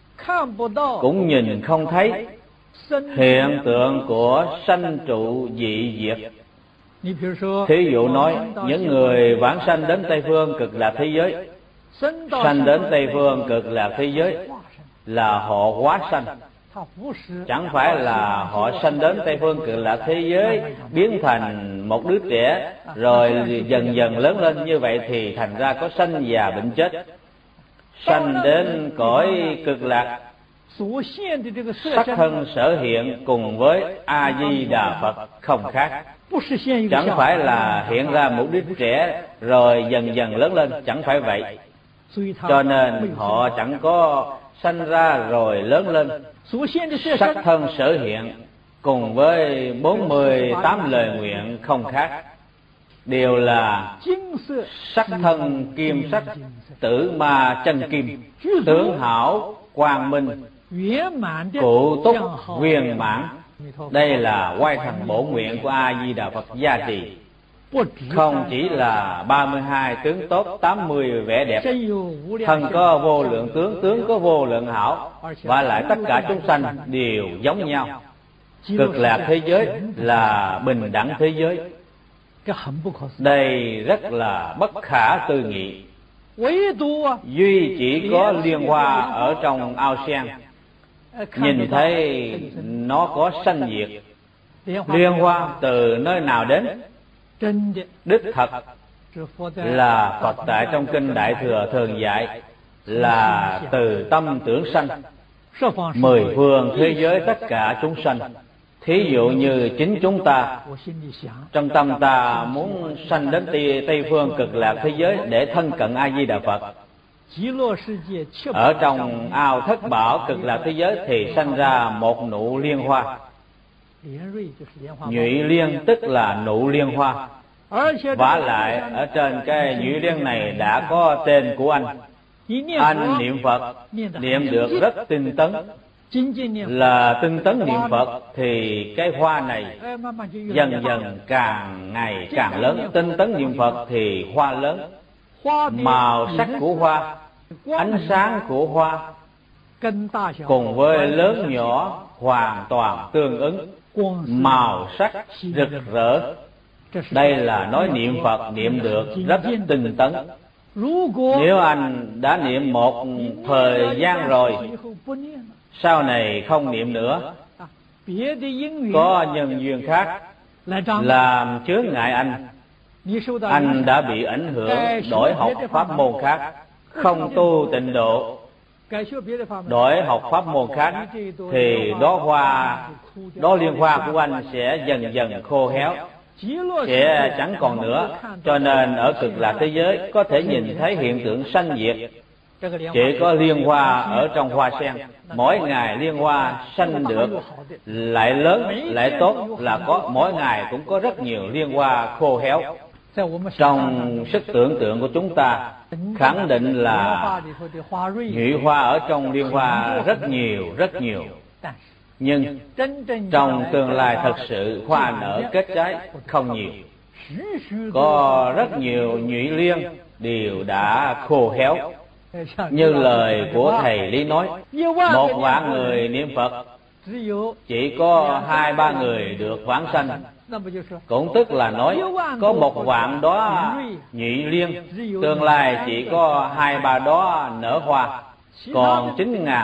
cũng nhìn không thấy hiện tượng của sanh trụ dị diệt. Thí dụ nói, những người vãng sanh đến Tây phương cực lạc thế giới, sanh đến Tây phương cực lạc thế giới là họ hóa sanh, chẳng phải là họ sanh đến Tây phương cực lạc thế giới biến thành một đứa trẻ rồi dần dần lớn lên. Như vậy thì thành ra có sanh già bệnh chết. Sanh đến cõi cực lạc, sắc thân sở hiện cùng với A Di Đà Phật không khác, chẳng phải là hiện ra một đứa trẻ rồi dần dần lớn lên, chẳng phải vậy. Cho nên họ chẳng có sanh ra rồi lớn lên. Sắc thân sở hiện cùng với 48 lời nguyện không khác, đều là sắc thân kim sắc, tử ma chân kim, tướng hảo quang minh, cụ túc viên mãn. Đây là oai thần bổ nguyện của A Di Đà Phật gia trì. Không chỉ là 32 tướng tốt, 80 vẻ đẹp, thân có vô lượng tướng, tướng có vô lượng hảo, và lại tất cả chúng sanh đều giống nhau. Cực lạc thế giới là bình đẳng thế giới. Đây rất là bất khả tư nghị. Duy chỉ có liên hoa ở trong ao sen, nhìn thấy nó có sanh diệt. Liên hoa từ nơi nào đến? Đích thật là Phật tại trong kinh Đại Thừa thường dạy là từ tâm tưởng sanh. 10 phương thế giới tất cả chúng sanh. Thí dụ như chính chúng ta, trong tâm ta muốn sanh đến Tây phương cực lạc thế giới để thân cận A Di Đà Phật. Ở trong ao thất bảo cực lạc thế giới thì sanh ra một nụ liên hoa. Nhụy liên tức là nụ liên hoa. Vả lại ở trên cái nhụy liên này đã có tên của anh. Anh niệm Phật niệm được rất tinh tấn, là tinh tấn niệm Phật thì cái hoa này dần dần càng ngày càng lớn. Tinh tấn niệm Phật thì hoa lớn. Màu sắc của hoa, ánh sáng của hoa cùng với lớn nhỏ hoàn toàn tương ứng, màu sắc rực rỡ. Đây là nói niệm Phật niệm được rất tinh tấn. Nếu anh đã niệm một thời gian rồi, sau này không niệm nữa, có nhân duyên khác làm chướng ngại anh đã bị ảnh hưởng đổi học pháp môn khác, không tu tịnh độ, đổi học pháp môn khác, thì đó liên hoa của anh sẽ dần dần khô héo, sẽ chẳng còn nữa. Cho nên ở cực lạc thế giới có thể nhìn thấy hiện tượng sanh diệt. Chỉ có liên hoa ở trong hoa sen, mỗi ngày liên hoa sanh được lại lớn lại tốt, là có mỗi ngày cũng có rất nhiều liên hoa khô héo. Trong sức tưởng tượng của chúng ta khẳng định là nhụy hoa ở trong liên hoa rất nhiều. Nhưng trong tương lai thật sự hoa nở kết trái không nhiều. Có rất nhiều nhụy liên đều đã khô héo. Như lời của Thầy Lý nói, 1 vạn người niệm Phật, chỉ có 2-3 người được vãng sanh. Cũng tức là nói có 1 vạn đó nhụy liên, tương lai chỉ có 2-3 đó nở hoa. Còn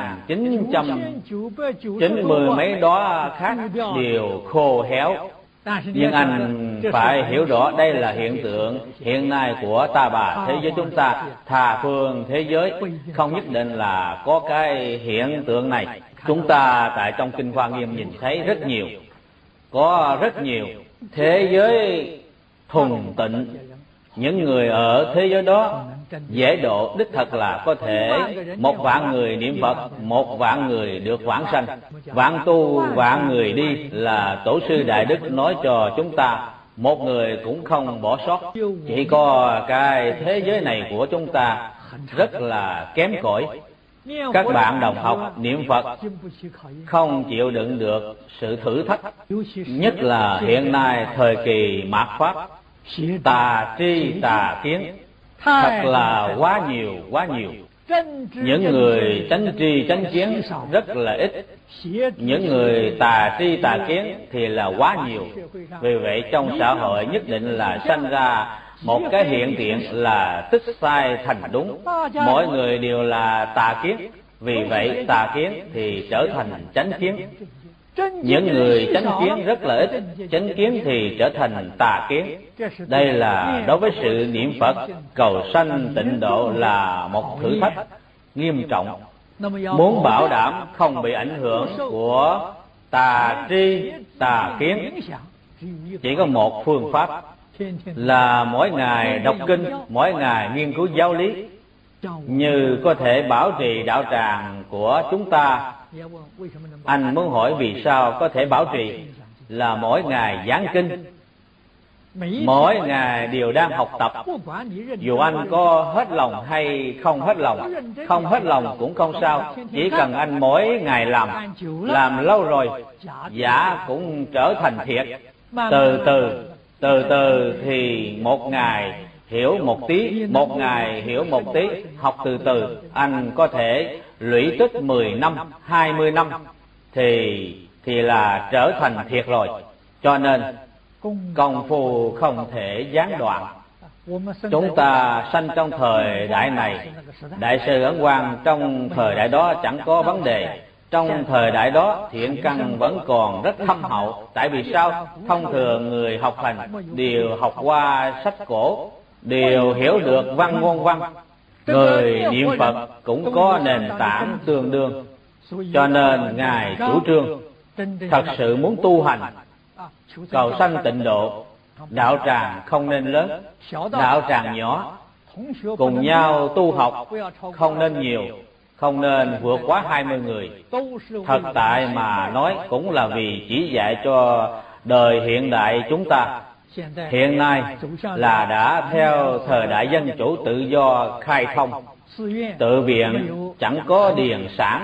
9.990 mấy đó khác đều khô héo. Nhưng anh phải hiểu rõ đây là hiện tượng hiện nay của ta bà thế giới chúng ta. Tha phương thế giới không nhất định là có cái hiện tượng này. Chúng ta tại trong Kinh Hoa Nghiêm nhìn thấy rất nhiều, có rất nhiều thế giới thuần tịnh. Những người ở thế giới đó dễ độ, đích thật là có thể 1.000.000 người niệm Phật, 1.000.000 người được vãng sanh. Vạn tu vạn người đi là Tổ sư Đại Đức nói cho chúng ta, một người cũng không bỏ sót. Chỉ có cái thế giới này của chúng ta rất là kém cỏi. Các bạn đồng học niệm Phật không chịu đựng được sự thử thách, nhất là hiện nay thời kỳ mạt Pháp, tà tri tà kiến thật là quá nhiều. Những người chánh tri chánh kiến rất là ít, những người tà tri tà kiến thì là quá nhiều. Vì vậy trong xã hội nhất định là sanh ra một cái hiện tượng là tích sai thành đúng. Mỗi người đều là tà kiến, vì vậy tà kiến thì trở thành chánh kiến. Những người chánh kiến rất là ít, chánh kiến thì trở thành tà kiến. Đây là đối với sự niệm Phật cầu sanh tịnh độ là một thử thách nghiêm trọng. Muốn bảo đảm không bị ảnh hưởng của tà tri tà kiến, chỉ có một phương pháp là mỗi ngày đọc kinh, mỗi ngày nghiên cứu giáo lý. Như có thể bảo trì đạo tràng của chúng ta. Anh muốn hỏi vì sao có thể bảo trì? Là mỗi ngày giảng kinh, mỗi ngày đều đang học tập. Dù anh có hết lòng hay không hết lòng, không hết lòng cũng không sao. Chỉ cần anh mỗi ngày làm lâu rồi, giả cũng trở thành thiệt. Từ từ thì một ngày hiểu một tí, một ngày hiểu một tí, học từ từ, anh có thể lũy tích 10 năm, 20 năm thì là trở thành thiệt rồi. Cho nên công phu không thể gián đoạn. Chúng ta sanh trong thời đại này, Đại sư Ấn Quang trong thời đại đó chẳng có vấn đề. Trong thời đại đó thiện căn vẫn còn rất thâm hậu. Tại vì sao? Thông thường người học hành đều học qua sách cổ, đều hiểu được văn ngôn văn. Người niệm Phật cũng có nền tảng tương đương. Cho nên Ngài chủ trương thật sự muốn tu hành cầu sanh tịnh độ, đạo tràng không nên lớn, đạo tràng nhỏ, cùng nhau tu học không nên nhiều, không nên vượt quá 20 người. Thật tại mà nói cũng là vì chỉ dạy cho đời hiện đại chúng ta. Hiện nay là đã theo thời đại dân chủ tự do khai thông, tự viện chẳng có điền sản,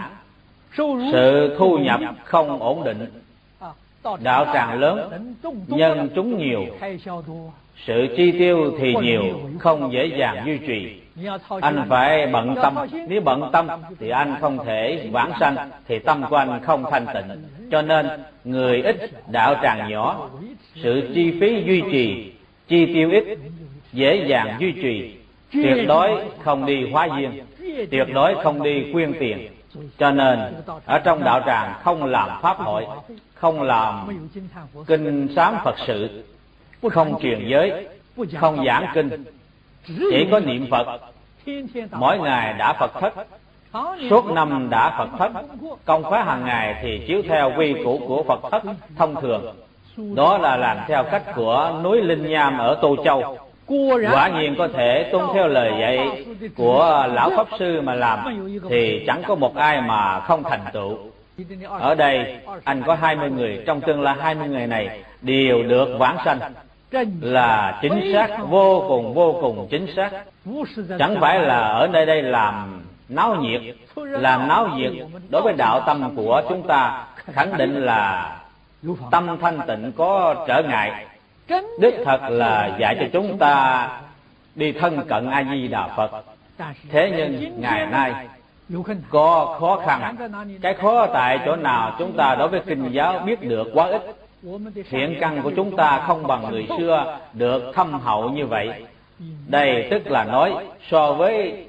sự thu nhập không ổn định, đạo tràng lớn, nhân chúng nhiều, sự chi tiêu thì nhiều, không dễ dàng duy trì. Anh phải bận tâm, nếu bận tâm thì anh không thể vãng sanh, thì tâm của anh không thanh tịnh. Cho nên người ít, đạo tràng nhỏ, sự chi phí duy trì, chi tiêu ít, dễ dàng duy trì. Tuyệt đối không đi hóa duyên, tuyệt đối không đi quyên tiền. Cho nên ở trong đạo tràng không làm pháp hội, không làm kinh sám Phật sự, không truyền giới, không giảng kinh, chỉ có niệm Phật. Mỗi ngày đã Phật thất, suốt năm đã Phật thất, công khóa hàng ngày thì chiếu theo quy củ của Phật thất thông thường. Đó là làm theo cách của núi Linh Nham ở Tô Châu. Quả nhiên có thể tuân theo lời dạy của lão pháp sư mà làm thì chẳng có một ai mà không thành tựu. Ở đây anh có 20 người, trong tương lai 20 người này đều được vãng sanh, là chính xác, vô cùng chính xác. Chẳng phải là ở nơi đây làm náo nhiệt. Làm náo nhiệt đối với đạo tâm của chúng ta khẳng định là tâm thanh tịnh có trở ngại. Đích thật là dạy cho chúng ta đi thân cận A Di Đà Phật. Thế nhưng ngày nay có khó khăn. Cái khó tại chỗ nào chúng ta đối với kinh giáo biết được quá ít. Thiện căn của chúng ta không bằng người xưa được thâm hậu như vậy. Đây tức là nói so với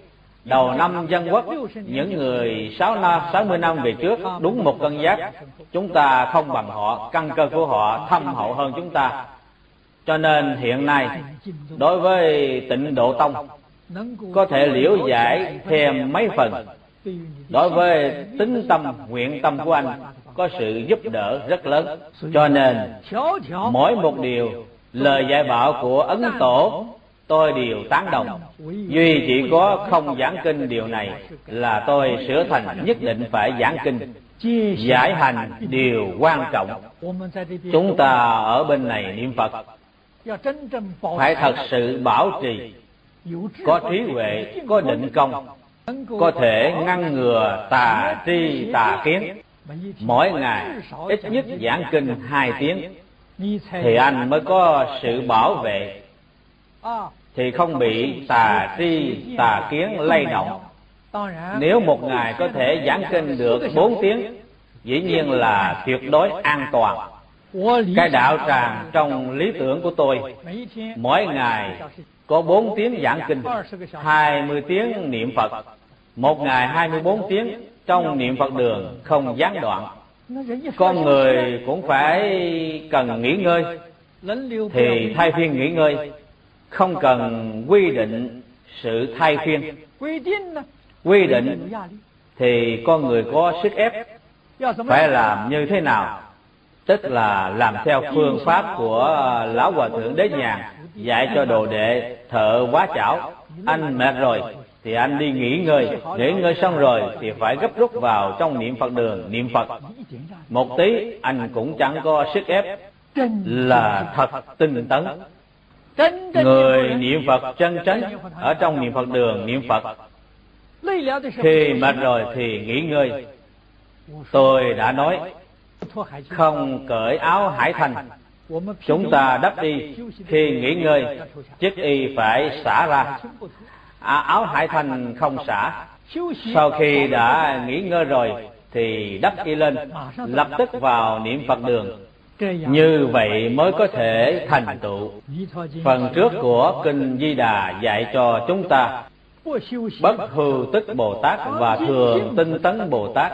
đầu năm Dân Quốc, những người 60 năm về trước đúng một cân giác, chúng ta không bằng họ, căn cơ của họ thâm hậu hơn chúng ta. Cho nên hiện nay đối với Tịnh Độ Tông có thể liễu giải thêm mấy phần. Đối với tính tâm, nguyện tâm của anh có sự giúp đỡ rất lớn. Cho nên mỗi một điều lời dạy bảo của Ấn Tổ tôi đều tán đồng. Duy chỉ có không giảng kinh điều này là tôi sửa thành nhất định phải giảng kinh. Giải hành điều quan trọng. Chúng ta ở bên này niệm Phật phải thật sự bảo trì, có trí huệ, có định công, có thể ngăn ngừa tà tri tà kiến. Mỗi ngày ít nhất giảng kinh 2 tiếng thì anh mới có sự bảo vệ, thì không bị tà tri tà kiến lay động. Nếu một ngày có thể giảng kinh được 4 tiếng, dĩ nhiên là tuyệt đối an toàn. Cái đạo tràng trong lý tưởng của tôi, mỗi ngày có 4 tiếng giảng kinh, 20 tiếng niệm Phật, một ngày 24 tiếng trong niệm Phật đường không gián đoạn. Con người cũng phải cần nghỉ ngơi thì thay phiên nghỉ ngơi, không cần quy định sự thay phiên. Quy định thì con người có sức ép phải làm như thế nào, tức là làm theo phương pháp của Lão Hòa Thượng Đế Nhàn dạy cho đồ đệ thợ hóa chảo. Anh mệt rồi thì anh đi nghỉ ngơi xong rồi thì phải gấp rút vào trong niệm Phật đường niệm Phật. Một tí anh cũng chẳng có sức ép, là thật tinh tấn. Người niệm Phật chân chánh ở trong niệm Phật đường niệm Phật, khi mệt rồi thì nghỉ ngơi. Tôi đã nói không cởi áo hải thành, chúng ta đắp y, khi nghỉ ngơi chiếc y phải xả ra. Áo hải thành không xả. Sau khi đã nghỉ ngơi rồi thì đắp y lên, lập tức vào niệm Phật đường. Như vậy mới có thể thành tựu. Phần trước của Kinh Di Đà dạy cho chúng ta bất hư tức Bồ Tát và thường tinh tấn Bồ Tát,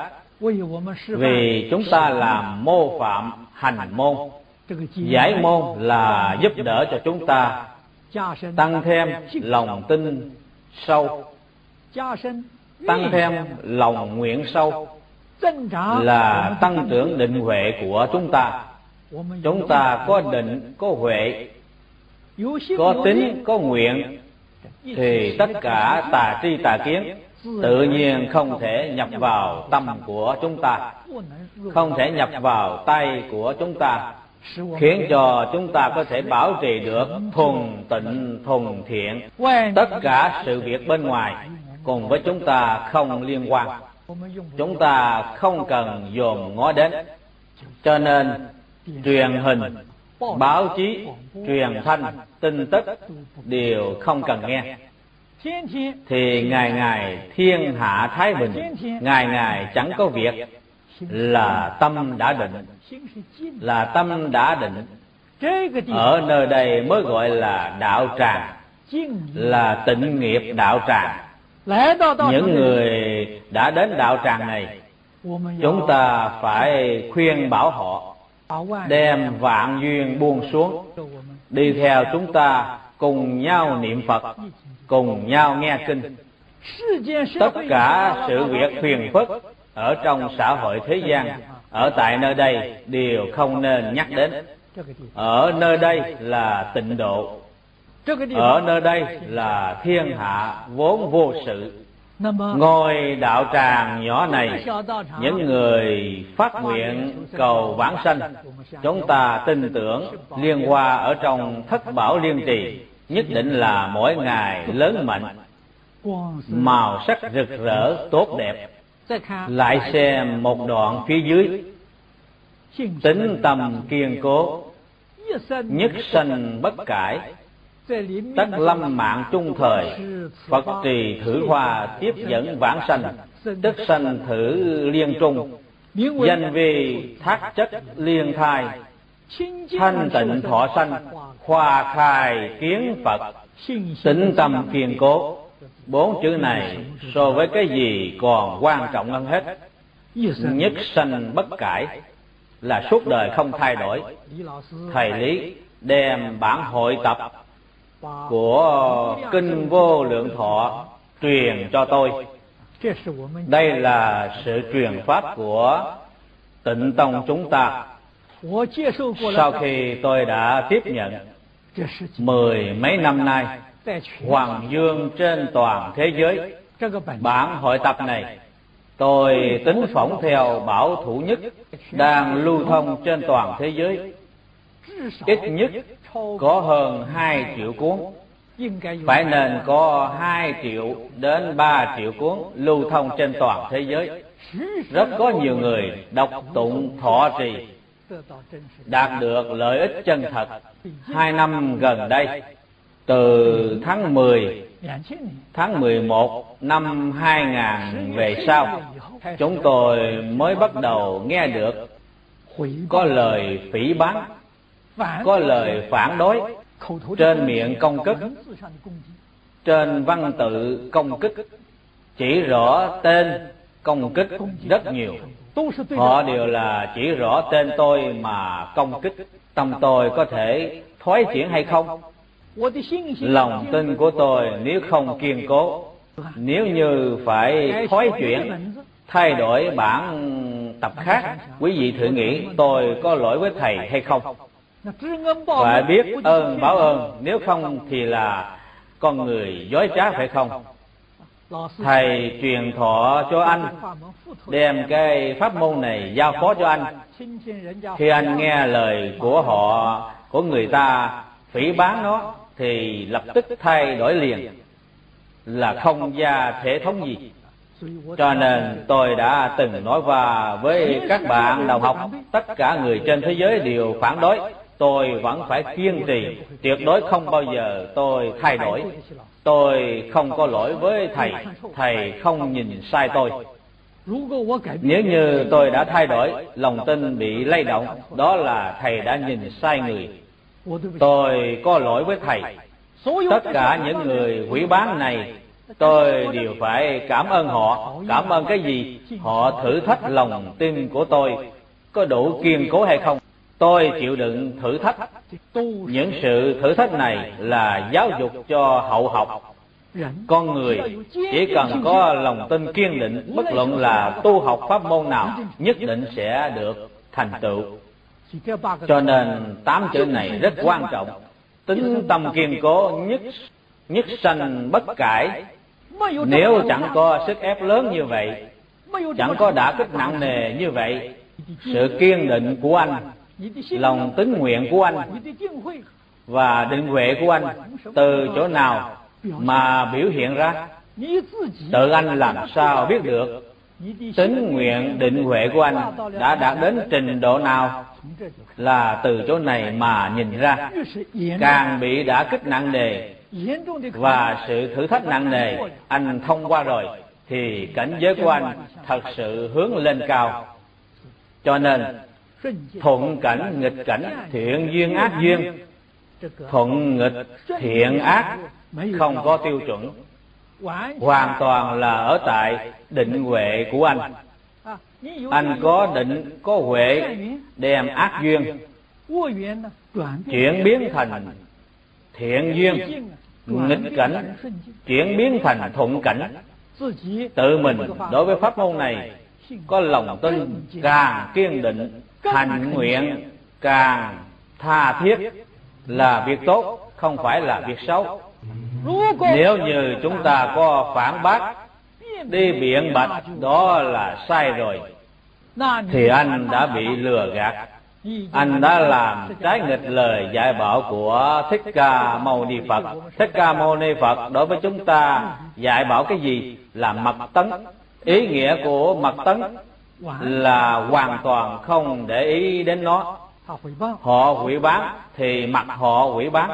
vì chúng ta làm mô phạm hành môn. Giải môn là giúp đỡ cho chúng ta tăng thêm lòng tin sâu, tăng thêm lòng nguyện sâu, là tăng trưởng định huệ của chúng ta. Chúng ta có định, có huệ, có tín, có nguyện thì tất cả tà tri tà kiến tự nhiên không thể nhập vào tâm của chúng ta, không thể nhập vào tay của chúng ta, khiến cho chúng ta có thể bảo trì được thuần tịnh thuần thiện. Tất cả sự việc bên ngoài cùng với chúng ta không liên quan, chúng ta không cần dòm ngó đến. Cho nên truyền hình, báo chí, truyền thanh, tin tức đều không cần nghe, thì ngày ngày thiên hạ thái bình, ngày ngày chẳng có việc, là tâm đã định, là tâm đã định. Ở nơi đây mới gọi là đạo tràng, là tịnh nghiệp đạo tràng. Những người đã đến đạo tràng này, chúng ta phải khuyên bảo họ đem vạn duyên buông xuống, đi theo chúng ta cùng nhau niệm Phật, cùng nhau nghe kinh. Tất cả sự việc phiền phức ở trong xã hội thế gian, ở tại nơi đây đều không nên nhắc đến. Ở nơi đây là tịnh độ, ở nơi đây là thiên hạ vốn vô sự. Ngôi đạo tràng nhỏ này, những người phát nguyện cầu vãng sanh, chúng ta tin tưởng liên hoa ở trong thất bảo liên trì nhất định là mỗi ngày lớn mạnh, màu sắc rực rỡ tốt đẹp. Lại xem một đoạn phía dưới: tính tâm kiên cố, nhất sanh bất cải, tất lâm mạng chung thời, Phật trì thử hoa tiếp dẫn vãng sanh, tức sanh thử liên trung, danh vì thác chất liên thai, thanh tịnh thọ sanh, hoa khai kiến Phật. Tính tâm kiên cố, 4 chữ này so với cái gì còn quan trọng hơn hết. Nhất sanh bất cải là suốt đời không thay đổi. Thầy Lý đem bản hội tập của Kinh Vô Lượng Thọ truyền cho tôi. Đây là sự truyền pháp của Tịnh Tông chúng ta. Sau khi tôi đã tiếp nhận 10 mấy năm nay hoàng dương trên toàn thế giới, bản hội tập này tôi tính phỏng theo bảo thủ nhất đang lưu thông trên toàn thế giới, ít nhất có hơn 2 triệu cuốn, phải nên có 2 triệu đến 3 triệu cuốn lưu thông trên toàn thế giới. Rất có nhiều người đọc tụng thọ trì, đạt được lợi ích chân thật. 2 năm gần đây, từ tháng 10, tháng 11 năm 2000 về sau, chúng tôi mới bắt đầu nghe được có lời phỉ báng, có lời phản đối, trên miệng công kích, trên văn tự công kích, chỉ rõ tên công kích rất nhiều. Họ đều là chỉ rõ tên tôi mà công kích. Tâm tôi có thể thoái chuyển hay không? Lòng tin của tôi nếu không kiên cố, nếu như phải thoái chuyển, thay đổi bản tập khác, quý vị thử nghĩ tôi có lỗi với thầy hay không? Phải biết ơn báo ơn, nếu không thì là con người dối trá, phải không? Thầy truyền thọ cho anh, đem cái pháp môn này giao phó cho anh. Khi anh nghe lời của họ, của người ta phỉ báng nó, thì lập tức thay đổi liền, là không gia thể thống gì. Cho nên tôi đã từng nói và với các bạn đồng học, tất cả người trên thế giới đều phản đối, tôi vẫn phải kiên trì, tuyệt đối không bao giờ tôi thay đổi. Tôi không có lỗi với thầy, thầy không nhìn sai tôi. Nếu như tôi đã thay đổi, lòng tin bị lay động, đó là thầy đã nhìn sai người. Tôi có lỗi với thầy. Tất cả những người hủy bán này, tôi đều phải cảm ơn họ. Cảm ơn cái gì? Họ thử thách lòng tin của tôi có đủ kiên cố hay không. Tôi chịu đựng thử thách. Những sự thử thách này là giáo dục cho hậu học. Con người chỉ cần có lòng tin kiên định, bất luận là tu học pháp môn nào, nhất định sẽ được thành tựu. Cho nên 8 chữ này rất quan trọng. Tính tâm kiên cố, nhất sanh bất cải. Nếu chẳng có sức ép lớn như vậy, chẳng có đả kích nặng nề như vậy, sự kiên định của anh, lòng tín nguyện của anh và định huệ của anh từ chỗ nào mà biểu hiện ra? Tự anh làm sao biết được tín nguyện định huệ của anh đã đạt đến trình độ nào? Là từ chỗ này mà nhìn ra. Càng bị đả kích nặng nề và sự thử thách nặng nề anh thông qua rồi, thì cảnh giới của anh thật sự hướng lên cao. Cho nên thuận cảnh nghịch cảnh, thiện duyên ác duyên, thuận nghịch thiện ác không có tiêu chuẩn, hoàn toàn là ở tại định huệ của anh. Anh có định, có huệ, đem ác duyên chuyển biến thành thiện duyên, nghịch cảnh chuyển biến thành thuận cảnh. Tự mình đối với pháp môn này có lòng tin càng kiên định, hành nguyện càng tha thiết, là việc tốt, không phải là việc xấu. Nếu như chúng ta có phản bác, đi biện bạch, đó là sai rồi, thì anh đã bị lừa gạt. Anh đã làm trái nghịch lời dạy bảo của Thích Ca Mâu Ni Phật. Thích Ca Mâu Ni Phật đối với chúng ta dạy bảo cái gì? Là mật tấn. Ý nghĩa của mật tấn là hoàn toàn không để ý đến nó. Họ hủy bán thì mặc họ hủy bán,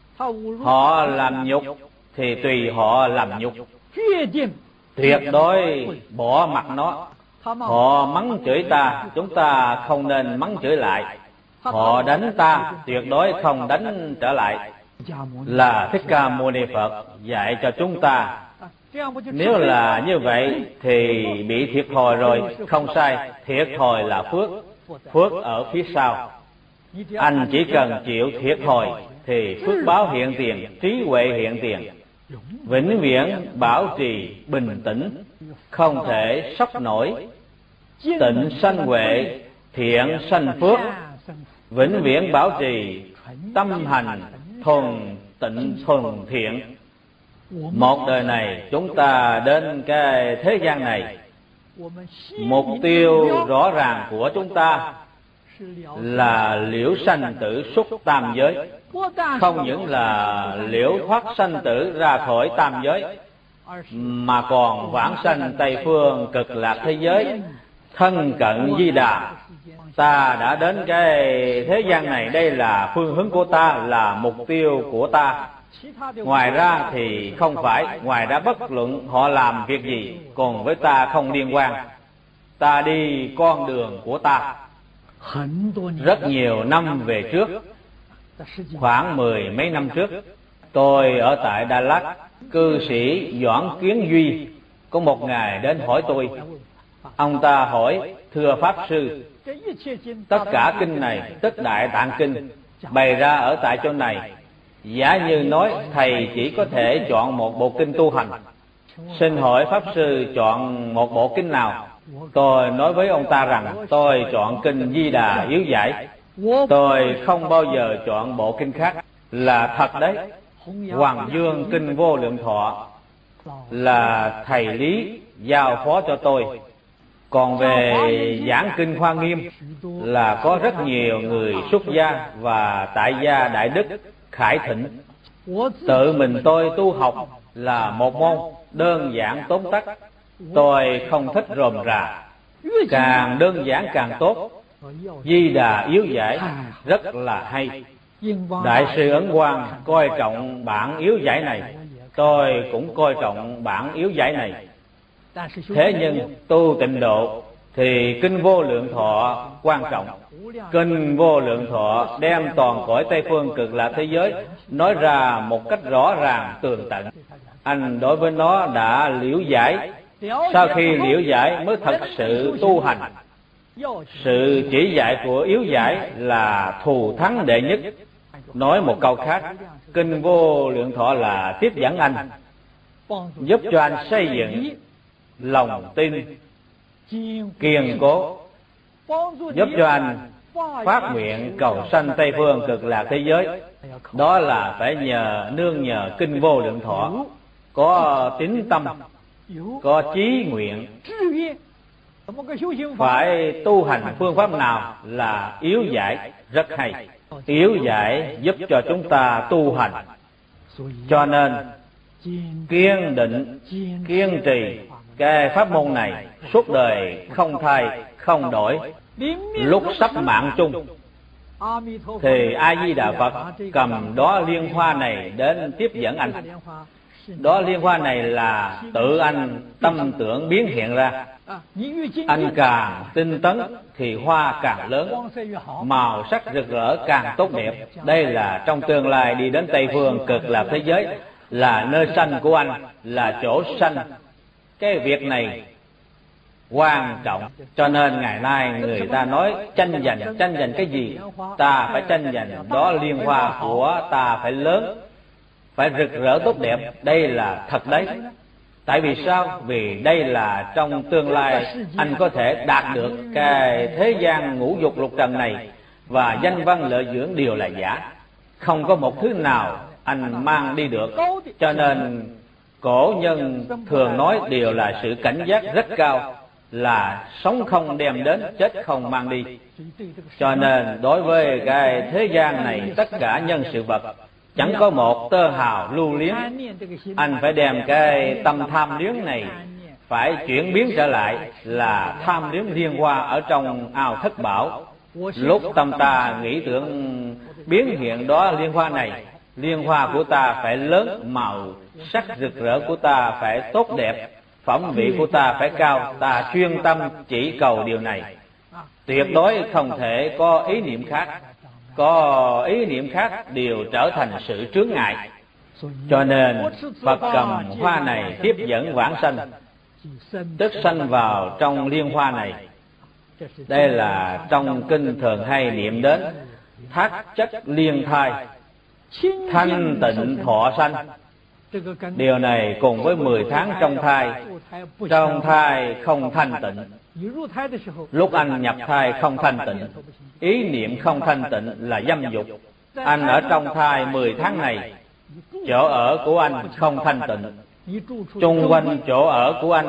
họ làm nhục thì tùy họ làm nhục, tuyệt đối bỏ mặc nó. Họ mắng chửi ta, chúng ta không nên mắng chửi lại. Họ đánh ta, tuyệt đối không đánh trở lại. Là Thích Ca Mâu Ni Phật dạy cho chúng ta Nếu là như vậy thì bị thiệt thòi rồi. Không sai, thiệt thòi là phước. Phước ở phía sau. Anh chỉ cần chịu thiệt thòi thì phước báo hiện tiền, trí huệ hiện tiền, vĩnh viễn bảo trì bình tĩnh, không thể sốc nổi. Tịnh sanh huệ, thiện sanh phước, vĩnh viễn bảo trì tâm hành thuần tịnh thuần thiện. Một đời này chúng ta đến cái thế gian này, mục tiêu rõ ràng của chúng ta là liễu sanh tử xuất tam giới. Không những là liễu thoát sanh tử ra khỏi tam giới, mà còn vãng sanh Tây Phương Cực Lạc thế giới, thân cận Di Đà. Ta đã đến cái thế gian này, đây là phương hướng của ta, là mục tiêu của ta. Ngoài ra thì không phải, ngoài ra bất luận họ làm việc gì, còn với ta không liên quan. Ta đi con đường của ta. Rất nhiều năm về trước, khoảng 10 mấy năm trước, tôi ở tại Đà Lạt, cư sĩ Doãn Kiến Duy có một ngày đến hỏi tôi. Ông ta hỏi: thưa Pháp Sư, tất cả kinh này, tức Đại Tạng Kinh, bày ra ở tại chỗ này, giả như nói thầy chỉ có thể chọn một bộ kinh tu hành, xin hỏi Pháp Sư chọn một bộ kinh nào? Tôi nói với ông ta rằng tôi chọn kinh Di Đà Yếu Giải, tôi không bao giờ chọn bộ kinh khác. Là thật đấy. Hoàng Dương Kinh Vô Lượng Thọ là thầy Lý giao phó cho tôi. Còn về giảng kinh Hoa Nghiêm là có rất nhiều người xuất gia và tại gia đại đức khải thịnh. Tự mình tôi tu học là một môn đơn giản tóm tắt. Tôi không thích rườm rà, càng đơn giản càng tốt. Di Đà Yếu Giải rất là hay. Đại sư Ấn Quang coi trọng bản yếu giải này, tôi cũng coi trọng bản yếu giải này. Thế nhưng tu tịnh độ thì kinh Vô Lượng Thọ quan trọng. Kinh Vô Lượng Thọ đem toàn cõi Tây Phương Cực Lạc thế giới nói ra một cách rõ ràng tường tận. Anh đối với nó đã liễu giải. Sau khi liễu giải mới thật sự tu hành. Sự chỉ dạy của yếu giải là thù thắng đệ nhất. Nói một câu khác, kinh Vô Lượng Thọ là tiếp dẫn anh, giúp cho anh xây dựng lòng tin kiên cố, giúp cho anh phát nguyện cầu sanh Tây Phương Cực Lạc thế giới. Đó là phải nương nhờ kinh Vô Lượng Thọ, có tín tâm, có chí nguyện. Phải tu hành phương pháp nào là yếu giải rất hay. Yếu giải giúp cho chúng ta tu hành. Cho nên kiên định, kiên trì cái pháp môn này suốt đời không thay, không đổi. Lúc sắp mạng chung thì A Di Đà Phật cầm đóa liên hoa này đến tiếp dẫn anh. Đóa liên hoa này là tự anh tâm tưởng biến hiện ra. Anh càng tinh tấn thì hoa càng lớn, màu sắc rực rỡ càng tốt đẹp. Đây là trong tương lai đi đến Tây Phương Cực Lạc thế giới, là nơi sanh của anh, là chỗ sanh. Cái việc này quan trọng. Cho nên ngày nay người ta nói tranh giành cái gì? Ta phải tranh giành đó liên hoa của ta phải lớn, phải rực rỡ tốt đẹp. Đây là thật đấy. Tại vì sao? Vì đây là trong tương lai anh có thể đạt được cái thế gian ngũ dục lục trần này, và danh văn lợi dưỡng đều là giả, không có một thứ nào anh mang đi được. Cho nên cổ nhân thường nói đều là sự cảnh giác rất cao, là sống không đem đến, chết không mang đi. Cho nên đối với cái thế gian này, tất cả nhân sự vật chẳng có một tơ hào lưu luyến. Anh phải đem cái tâm tham luyến này phải chuyển biến trở lại, là tham luyến liên hoa ở trong ao thất bảo. Lúc tâm ta nghĩ tưởng biến hiện đó liên hoa này, liên hoa của ta phải lớn, màu sắc rực rỡ của ta phải tốt đẹp, phẩm vị của ta phải cao. Ta chuyên tâm chỉ cầu điều này, tuyệt đối không thể có ý niệm khác. Có ý niệm khác đều trở thành sự chướng ngại. Cho nên Phật cầm hoa này tiếp dẫn vãng sanh, tức sanh vào trong liên hoa này. Đây là trong kinh thường hay niệm đến thác chất liên thai, thanh tịnh thọ sanh. Điều này cùng với 10 tháng trong thai không thanh tịnh. Lúc anh nhập thai không thanh tịnh, ý niệm không thanh tịnh là dâm dục. Anh ở trong thai 10 tháng này, chỗ ở của anh không thanh tịnh. Chung quanh chỗ ở của anh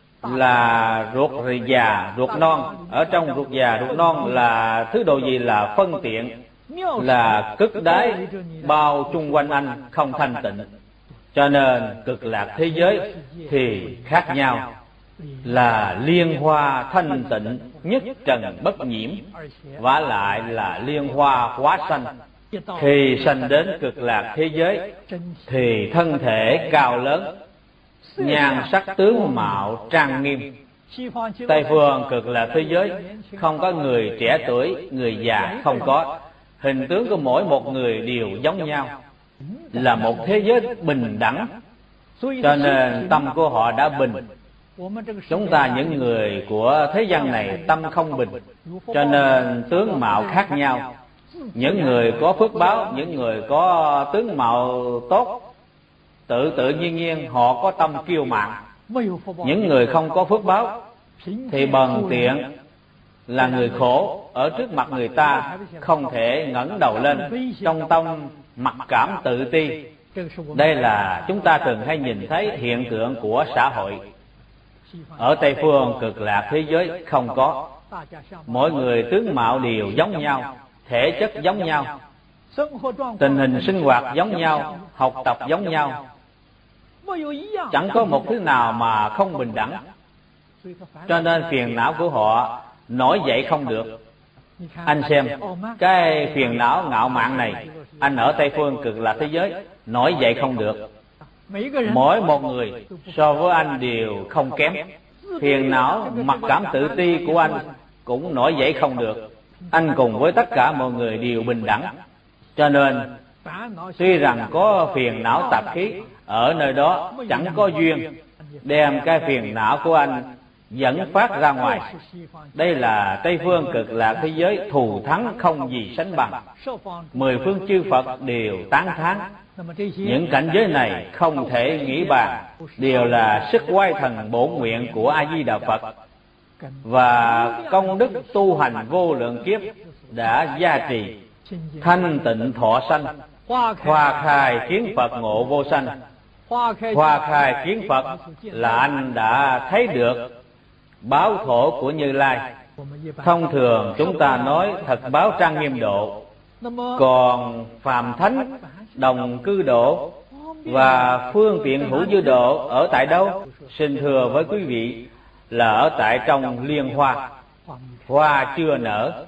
là ruột già, ruột non. Ở trong ruột già, ruột non là thứ đồ gì? Là phân tiện, là cực đái bao chung quanh anh không thanh tịnh. Cho nên cực lạc thế giới thì khác nhau, là liên hoa thanh tịnh, nhất trần bất nhiễm, vả lại là liên hoa hóa sanh. Khi sanh đến cực lạc thế giới thì thân thể cao lớn, nhan sắc tướng mạo trang nghiêm. Tây phương cực lạc thế giới không có người trẻ tuổi, người già không có. Hình tướng của mỗi một người đều giống nhau, là một thế giới bình đẳng. Cho nên tâm của họ đã bình. Chúng ta những người của thế gian này tâm không bình, cho nên tướng mạo khác nhau. Những người có phước báo, những người có tướng mạo tốt, tự nhiên họ có tâm kiêu mạn. Những người không có phước báo thì bần tiện, là người khổ, ở trước mặt người ta không thể ngẩng đầu lên, trong tâm mặc cảm tự ti. Đây là chúng ta thường hay nhìn thấy hiện tượng của xã hội. Ở Tây phương cực lạc thế giới không có. Mỗi người tướng mạo đều giống nhau, thể chất giống nhau, tình hình sinh hoạt giống nhau, học tập giống nhau, chẳng có một thứ nào mà không bình đẳng. Cho nên phiền não của họ nổi dậy không được. Anh xem cái phiền não ngạo mạn này, anh ở Tây phương cực lạc thế giới nổi dậy không được. Mỗi một người so với anh đều không kém. Phiền não mặc cảm tự ti của anh cũng nổi dậy không được. Anh cùng với tất cả mọi người đều bình đẳng. Cho nên tuy rằng có phiền não tạp khí, ở nơi đó chẳng có duyên đem cái phiền não của anh dẫn phát ra ngoài. Đây là Tây phương cực lạc thế giới thù thắng không gì sánh bằng. 10 phương chư Phật đều tán thán. Những cảnh giới này không thể nghĩ bàn, đều là sức oai thần bổn nguyện của A Di Đà Phật, và công đức tu hành vô lượng kiếp đã gia trì. Thanh tịnh thọ sanh, hoa khai kiến Phật ngộ vô sanh. Hoa khai kiến Phật là anh đã thấy được báo thổ của Như Lai. Thông thường chúng ta nói thật báo trang nghiêm độ, còn phàm thánh đồng cư độ và phương tiện hữu dư độ ở tại đâu? Xin thưa với quý vị là ở tại trong liên hoa. Hoa chưa nở,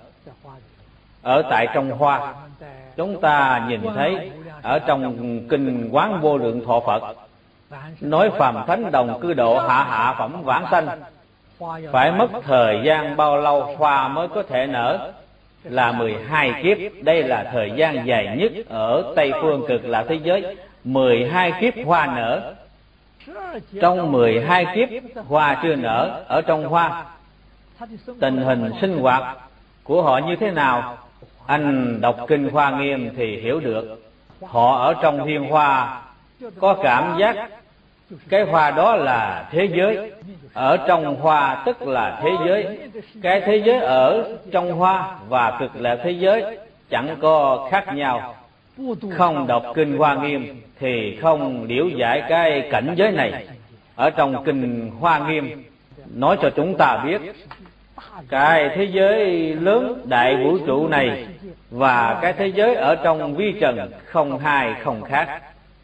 ở tại trong hoa. Chúng ta nhìn thấy ở trong kinh Quán Vô Lượng Thọ Phật nói phàm thánh đồng cư độ hạ phẩm vãng sanh, phải mất thời gian bao lâu hoa mới có thể nở? Là 12 kiếp. Đây là thời gian dài nhất ở Tây phương cực lạc thế giới. 12 kiếp hoa nở. Trong 12 kiếp hoa chưa nở, ở trong hoa tình hình sinh hoạt của họ như thế nào? Anh đọc kinh Hoa Nghiêm thì hiểu được. Họ ở trong thiên hoa có cảm giác cái hoa đó là thế giới. Ở trong hoa tức là thế giới. Cái thế giới ở trong hoa và cực lạc thế giới chẳng có khác nhau. Không đọc kinh Hoa Nghiêm thì không liễu giải cái cảnh giới này. Ở trong kinh Hoa Nghiêm nói cho chúng ta biết cái thế giới lớn đại vũ trụ này và cái thế giới ở trong vi trần không hai không khác.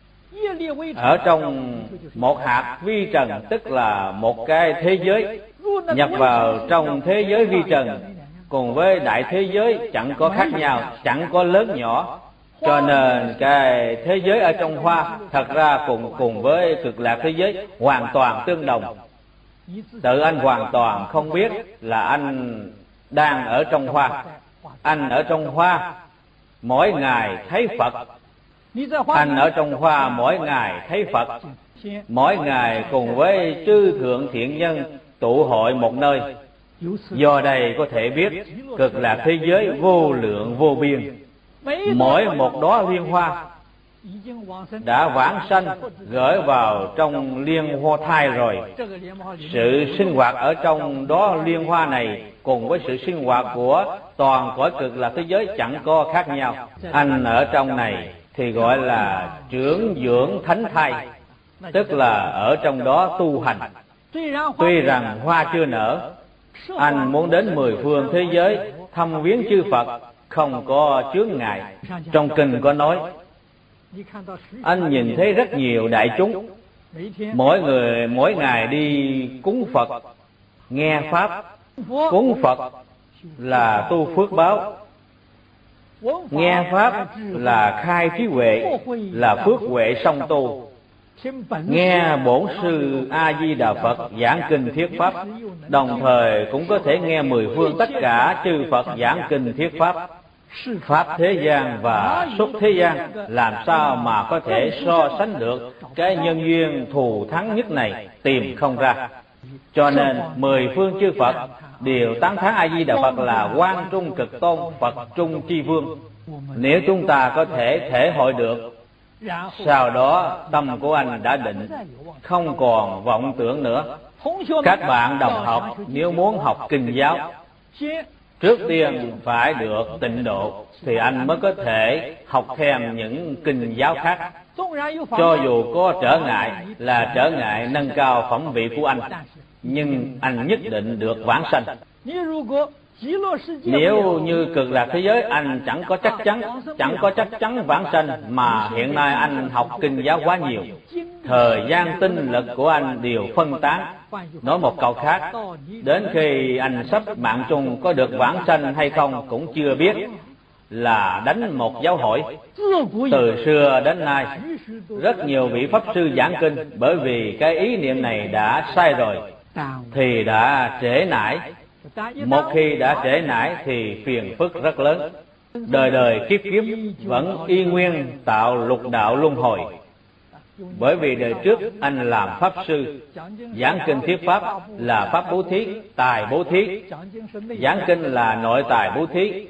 Ở trong một hạt vi trần tức là một cái thế giới, nhập vào trong thế giới vi trần cùng với đại thế giới chẳng có khác nhau, chẳng có lớn nhỏ. Cho nên cái thế giới ở trong hoa thật ra cùng với cực lạc thế giới hoàn toàn tương đồng. Tự anh hoàn toàn không biết là anh đang ở trong hoa. Anh ở trong hoa mỗi ngày thấy Phật, Anh ở trong hoa mỗi ngày thấy Phật, mỗi ngày cùng với chư thượng thiện nhân tụ hội một nơi. Do đây có thể biết cực lạc thế giới vô lượng vô biên. Mỗi một đóa liên hoa đã vãng sanh gửi vào trong liên hoa thai rồi. Sự sinh hoạt ở trong đó liên hoa này cùng với sự sinh hoạt của toàn cõi cực lạc thế giới chẳng có khác nhau. Anh ở trong này thì gọi là trưởng dưỡng thánh thai, tức là ở trong đó tu hành. Tuy rằng hoa chưa nở, anh muốn đến mười phương thế giới thăm viếng chư Phật không có chướng ngại. Trong kinh có nói, anh nhìn thấy rất nhiều đại chúng, mỗi người mỗi ngày đi cúng Phật, nghe Pháp. Cúng Phật là tu phước báo, nghe Pháp là khai trí huệ, là phước huệ song tu. Nghe bổn sư A Di Đà Phật giảng kinh thuyết pháp, đồng thời cũng có thể nghe mười phương tất cả chư Phật giảng kinh thuyết pháp. Pháp thế gian và xuất thế gian làm sao mà có thể so sánh được cái nhân duyên thù thắng nhất này, tìm không ra. Cho nên mười phương chư Phật đều tán thán A Di Đà Phật là Quang Trung Cực Tôn, Phật Trung Chi Vương. Nếu chúng ta có thể thể hội được, sau đó tâm của anh đã định, không còn vọng tưởng nữa. Các bạn đồng học nếu muốn học kinh giáo, trước tiên phải được tịnh độ thì anh mới có thể học thêm những kinh giáo khác. Cho dù có trở ngại là trở ngại nâng cao phẩm vị của anh, nhưng anh nhất định được vãng sanh. Nếu như cực lạc thế giới anh chẳng có chắc chắn vãng sanh, mà hiện nay anh học kinh giáo quá nhiều, thời gian tinh lực của anh đều phân tán. Nói một câu khác, đến khi anh sắp mạng chung có được vãng sanh hay không cũng chưa biết, là đánh một dấu hỏi. Từ xưa đến nay rất nhiều vị pháp sư giảng kinh, bởi vì cái ý niệm này đã sai rồi thì đã trễ nải. Một khi đã trễ nải thì phiền phức rất lớn, đời đời kiếp kiếp vẫn y nguyên tạo lục đạo luân hồi. Bởi vì đời trước anh làm pháp sư, giảng kinh thuyết pháp là pháp bố thí, tài bố thí, giảng kinh là nội tài bố thí.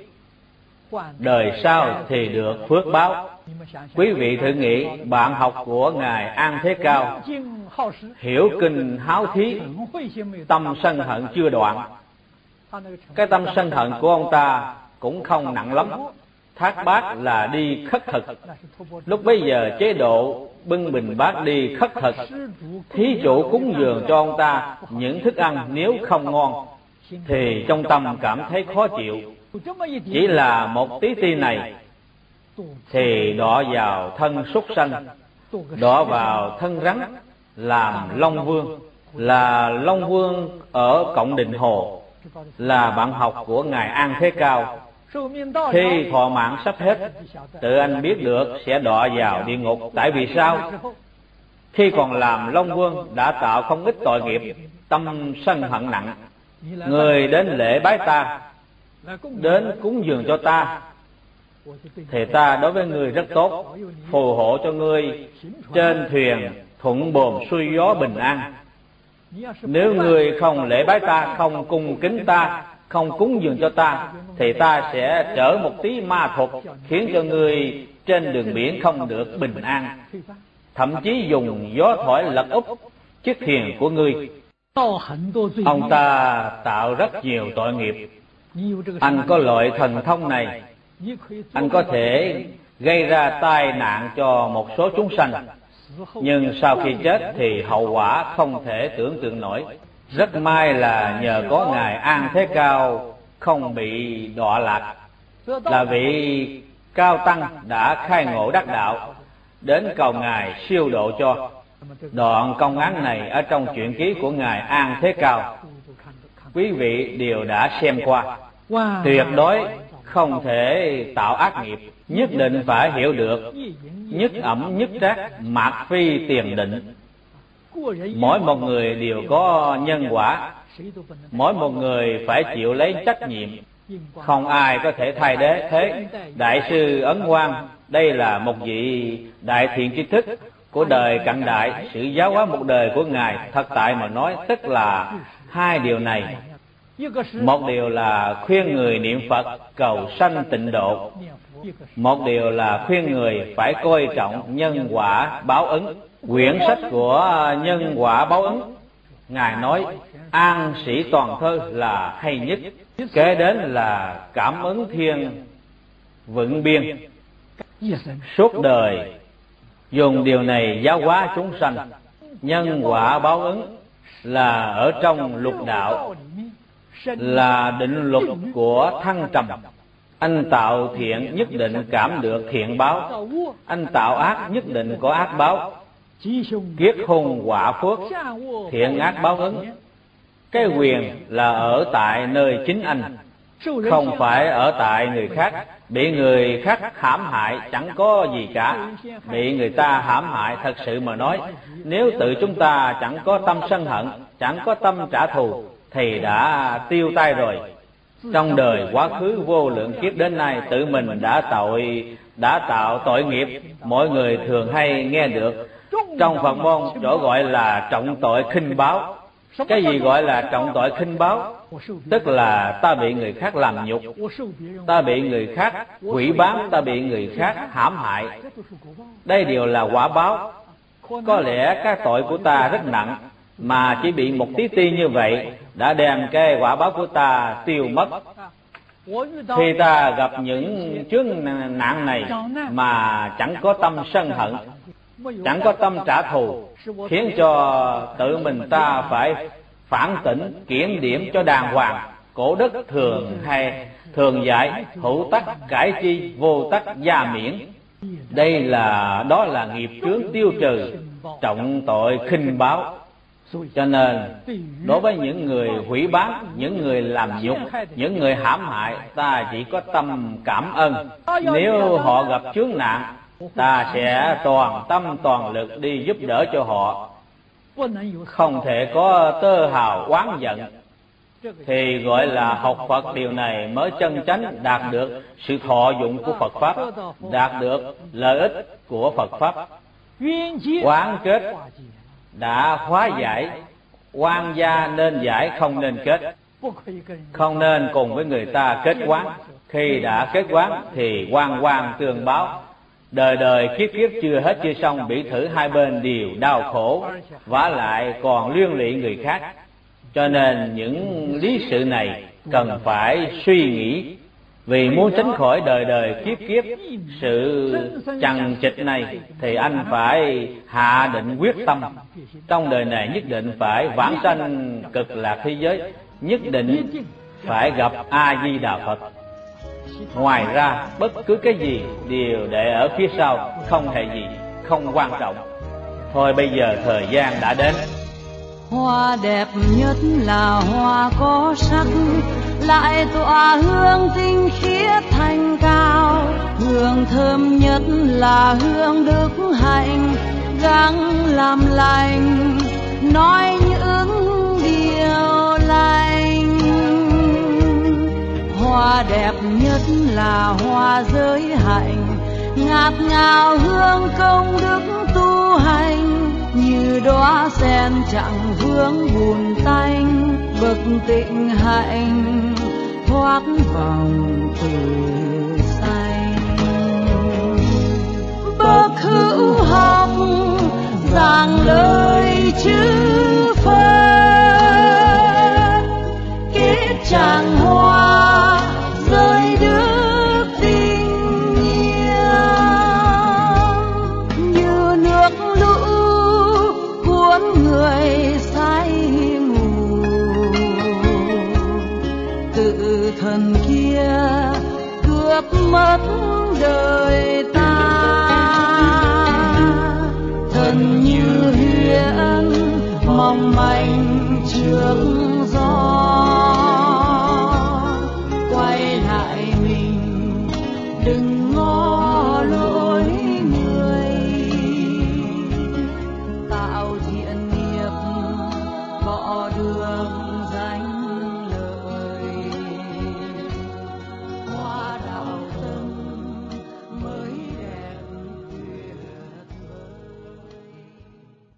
Đời sau thì được phước báo. Quý vị thử nghĩ, bạn học của Ngài An Thế Cao, hiểu kinh háo thí, tâm sân hận chưa đoạn. Cái tâm sân hận của ông ta cũng không nặng lắm, thác bát là đi khất thực. Lúc bấy giờ chế độ bưng bình bát đi khất thực, thí chủ cúng dường cho ông ta những thức ăn nếu không ngon thì trong tâm cảm thấy khó chịu. Chỉ là một tí ti này thì đọa vào thân súc sanh, đọa vào thân rắn, làm Long Vương. Là Long Vương ở Cộng Định Hồ, là bạn học của Ngài An Thế Cao. Khi thọ mạng sắp hết, tự anh biết được sẽ đọa vào địa ngục. Tại vì sao? Khi còn làm Long Vương đã tạo không ít tội nghiệp, tâm sân hận nặng. Người đến lễ bái ta, đến cúng dường cho ta, thì ta đối với người rất tốt, phù hộ cho ngươi trên thuyền thuận buồm xuôi gió bình an. Nếu người không lễ bái ta, không cung kính ta, không cúng dường cho ta, thì ta sẽ trở một tí ma thuật, khiến cho người trên đường biển không được bình an, thậm chí dùng gió thổi lật úp chiếc thuyền của ngươi. Ông ta tạo rất nhiều tội nghiệp. Anh có loại thần thông này, anh có thể gây ra tai nạn cho một số chúng sanh, nhưng sau khi chết thì hậu quả không thể tưởng tượng nổi. Rất may là nhờ có Ngài An Thế Cao không bị đọa lạc, là vị cao tăng đã khai ngộ đắc đạo, đến cầu Ngài siêu độ cho. Đoạn công án này ở trong truyện ký của Ngài An Thế Cao, quý vị đều đã xem qua. Tuyệt đối không thể tạo ác nghiệp, nhất định phải hiểu được nhất ẩm nhất trác, mạt phi tiền định. Mỗi một người đều có nhân quả, mỗi một người phải chịu lấy trách nhiệm. không ai có thể thay thế. Đại sư Ấn Quang đây là một vị đại thiện tri thức của đời cận đại. Sự giáo hóa một đời của Ngài thật tại mà nói tức là hai điều này. Một điều là khuyên người niệm Phật cầu sanh tịnh độ, một điều là khuyên người phải coi trọng nhân quả báo ứng. Quyển sách của nhân quả báo ứng, Ngài nói An Sĩ Toàn Thơ là hay nhất, kế đến là Cảm Ứng Thiên Vựng Biên. Suốt đời dùng điều này giáo hóa chúng sanh. Nhân quả báo ứng là ở trong lục đạo, là định luật của thăng trầm. Anh tạo thiện nhất định cảm được thiện báo, anh tạo ác nhất định có ác báo. Kiết hung quả phước, thiện ác báo ứng. Cái quyền là ở tại nơi chính anh, không phải ở tại người khác. Bị người khác hãm hại chẳng có gì cả. Bị người ta hãm hại thật sự mà nói, nếu tự chúng ta chẳng có tâm sân hận, chẳng có tâm trả thù thì đã tiêu tay rồi. Trong đời quá khứ vô lượng kiếp đến nay tự mình đã tạo tội nghiệp. Mọi người thường hay nghe được trong Phật môn chỗ gọi là trọng tội khinh báo. Cái gì gọi là trọng tội khinh báo? Tức là ta bị người khác làm nhục, ta bị người khác hủy báng, ta bị người khác hãm hại. Đây đều là quả báo. Có lẽ cái tội của ta rất nặng, mà chỉ bị một tí ti như vậy đã đem cái quả báo của ta tiêu mất. Khi ta gặp những chướng nạn này mà chẳng có tâm sân hận, chẳng có tâm trả thù, khiến cho tự mình ta phải phản tỉnh kiểm điểm cho đàng hoàng. Cổ đức thường dạy hữu tắc cải chi, vô tắc gia miễn. Đó là nghiệp chướng tiêu trừ, trọng tội khinh báo. Cho nên đối với những người hủy báng, những người làm nhục, những người hãm hại, ta chỉ có tâm cảm ơn. Nếu họ gặp chướng nạn, ta sẽ toàn tâm toàn lực đi giúp đỡ cho họ, không thể có tơ hào oán giận. Thì gọi là học Phật. Điều này mới chân chánh đạt được sự thọ dụng của Phật Pháp, đạt được lợi ích của Phật Pháp. Oán kết đã hóa giải, oan gia nên giải không nên kết. Không nên cùng với người ta kết oán. Khi đã kết oán thì oan tương báo. Đời đời kiếp kiếp chưa hết chưa xong, bị thử hai bên đều đau khổ, vả lại còn liên lụy người khác. Cho nên những lý sự này cần phải suy nghĩ. Vì muốn tránh khỏi đời đời kiếp kiếp sự chằng chịt này thì anh phải hạ định quyết tâm. Trong đời này nhất định phải vãng sanh cực lạc thế giới, nhất định phải gặp A Di Đà Phật. Ngoài ra bất cứ cái gì đều để ở phía sau, không hề gì, không quan trọng. Thôi bây giờ thời gian đã đến. Hoa đẹp nhất là hoa có sắc, lại tỏa hương tinh khiết thanh cao. Hương thơm nhất là hương đức hạnh, gắng làm lành, nói những điều lành. Hoa đẹp nhất là hoa giới hạnh, ngát ngào hương công đức tu hành. Như đóa sen chẳng vương buồn tanh, bậc tịnh hạnh thoát vòng tử sanh. Bậc hữu học giảng lời chữ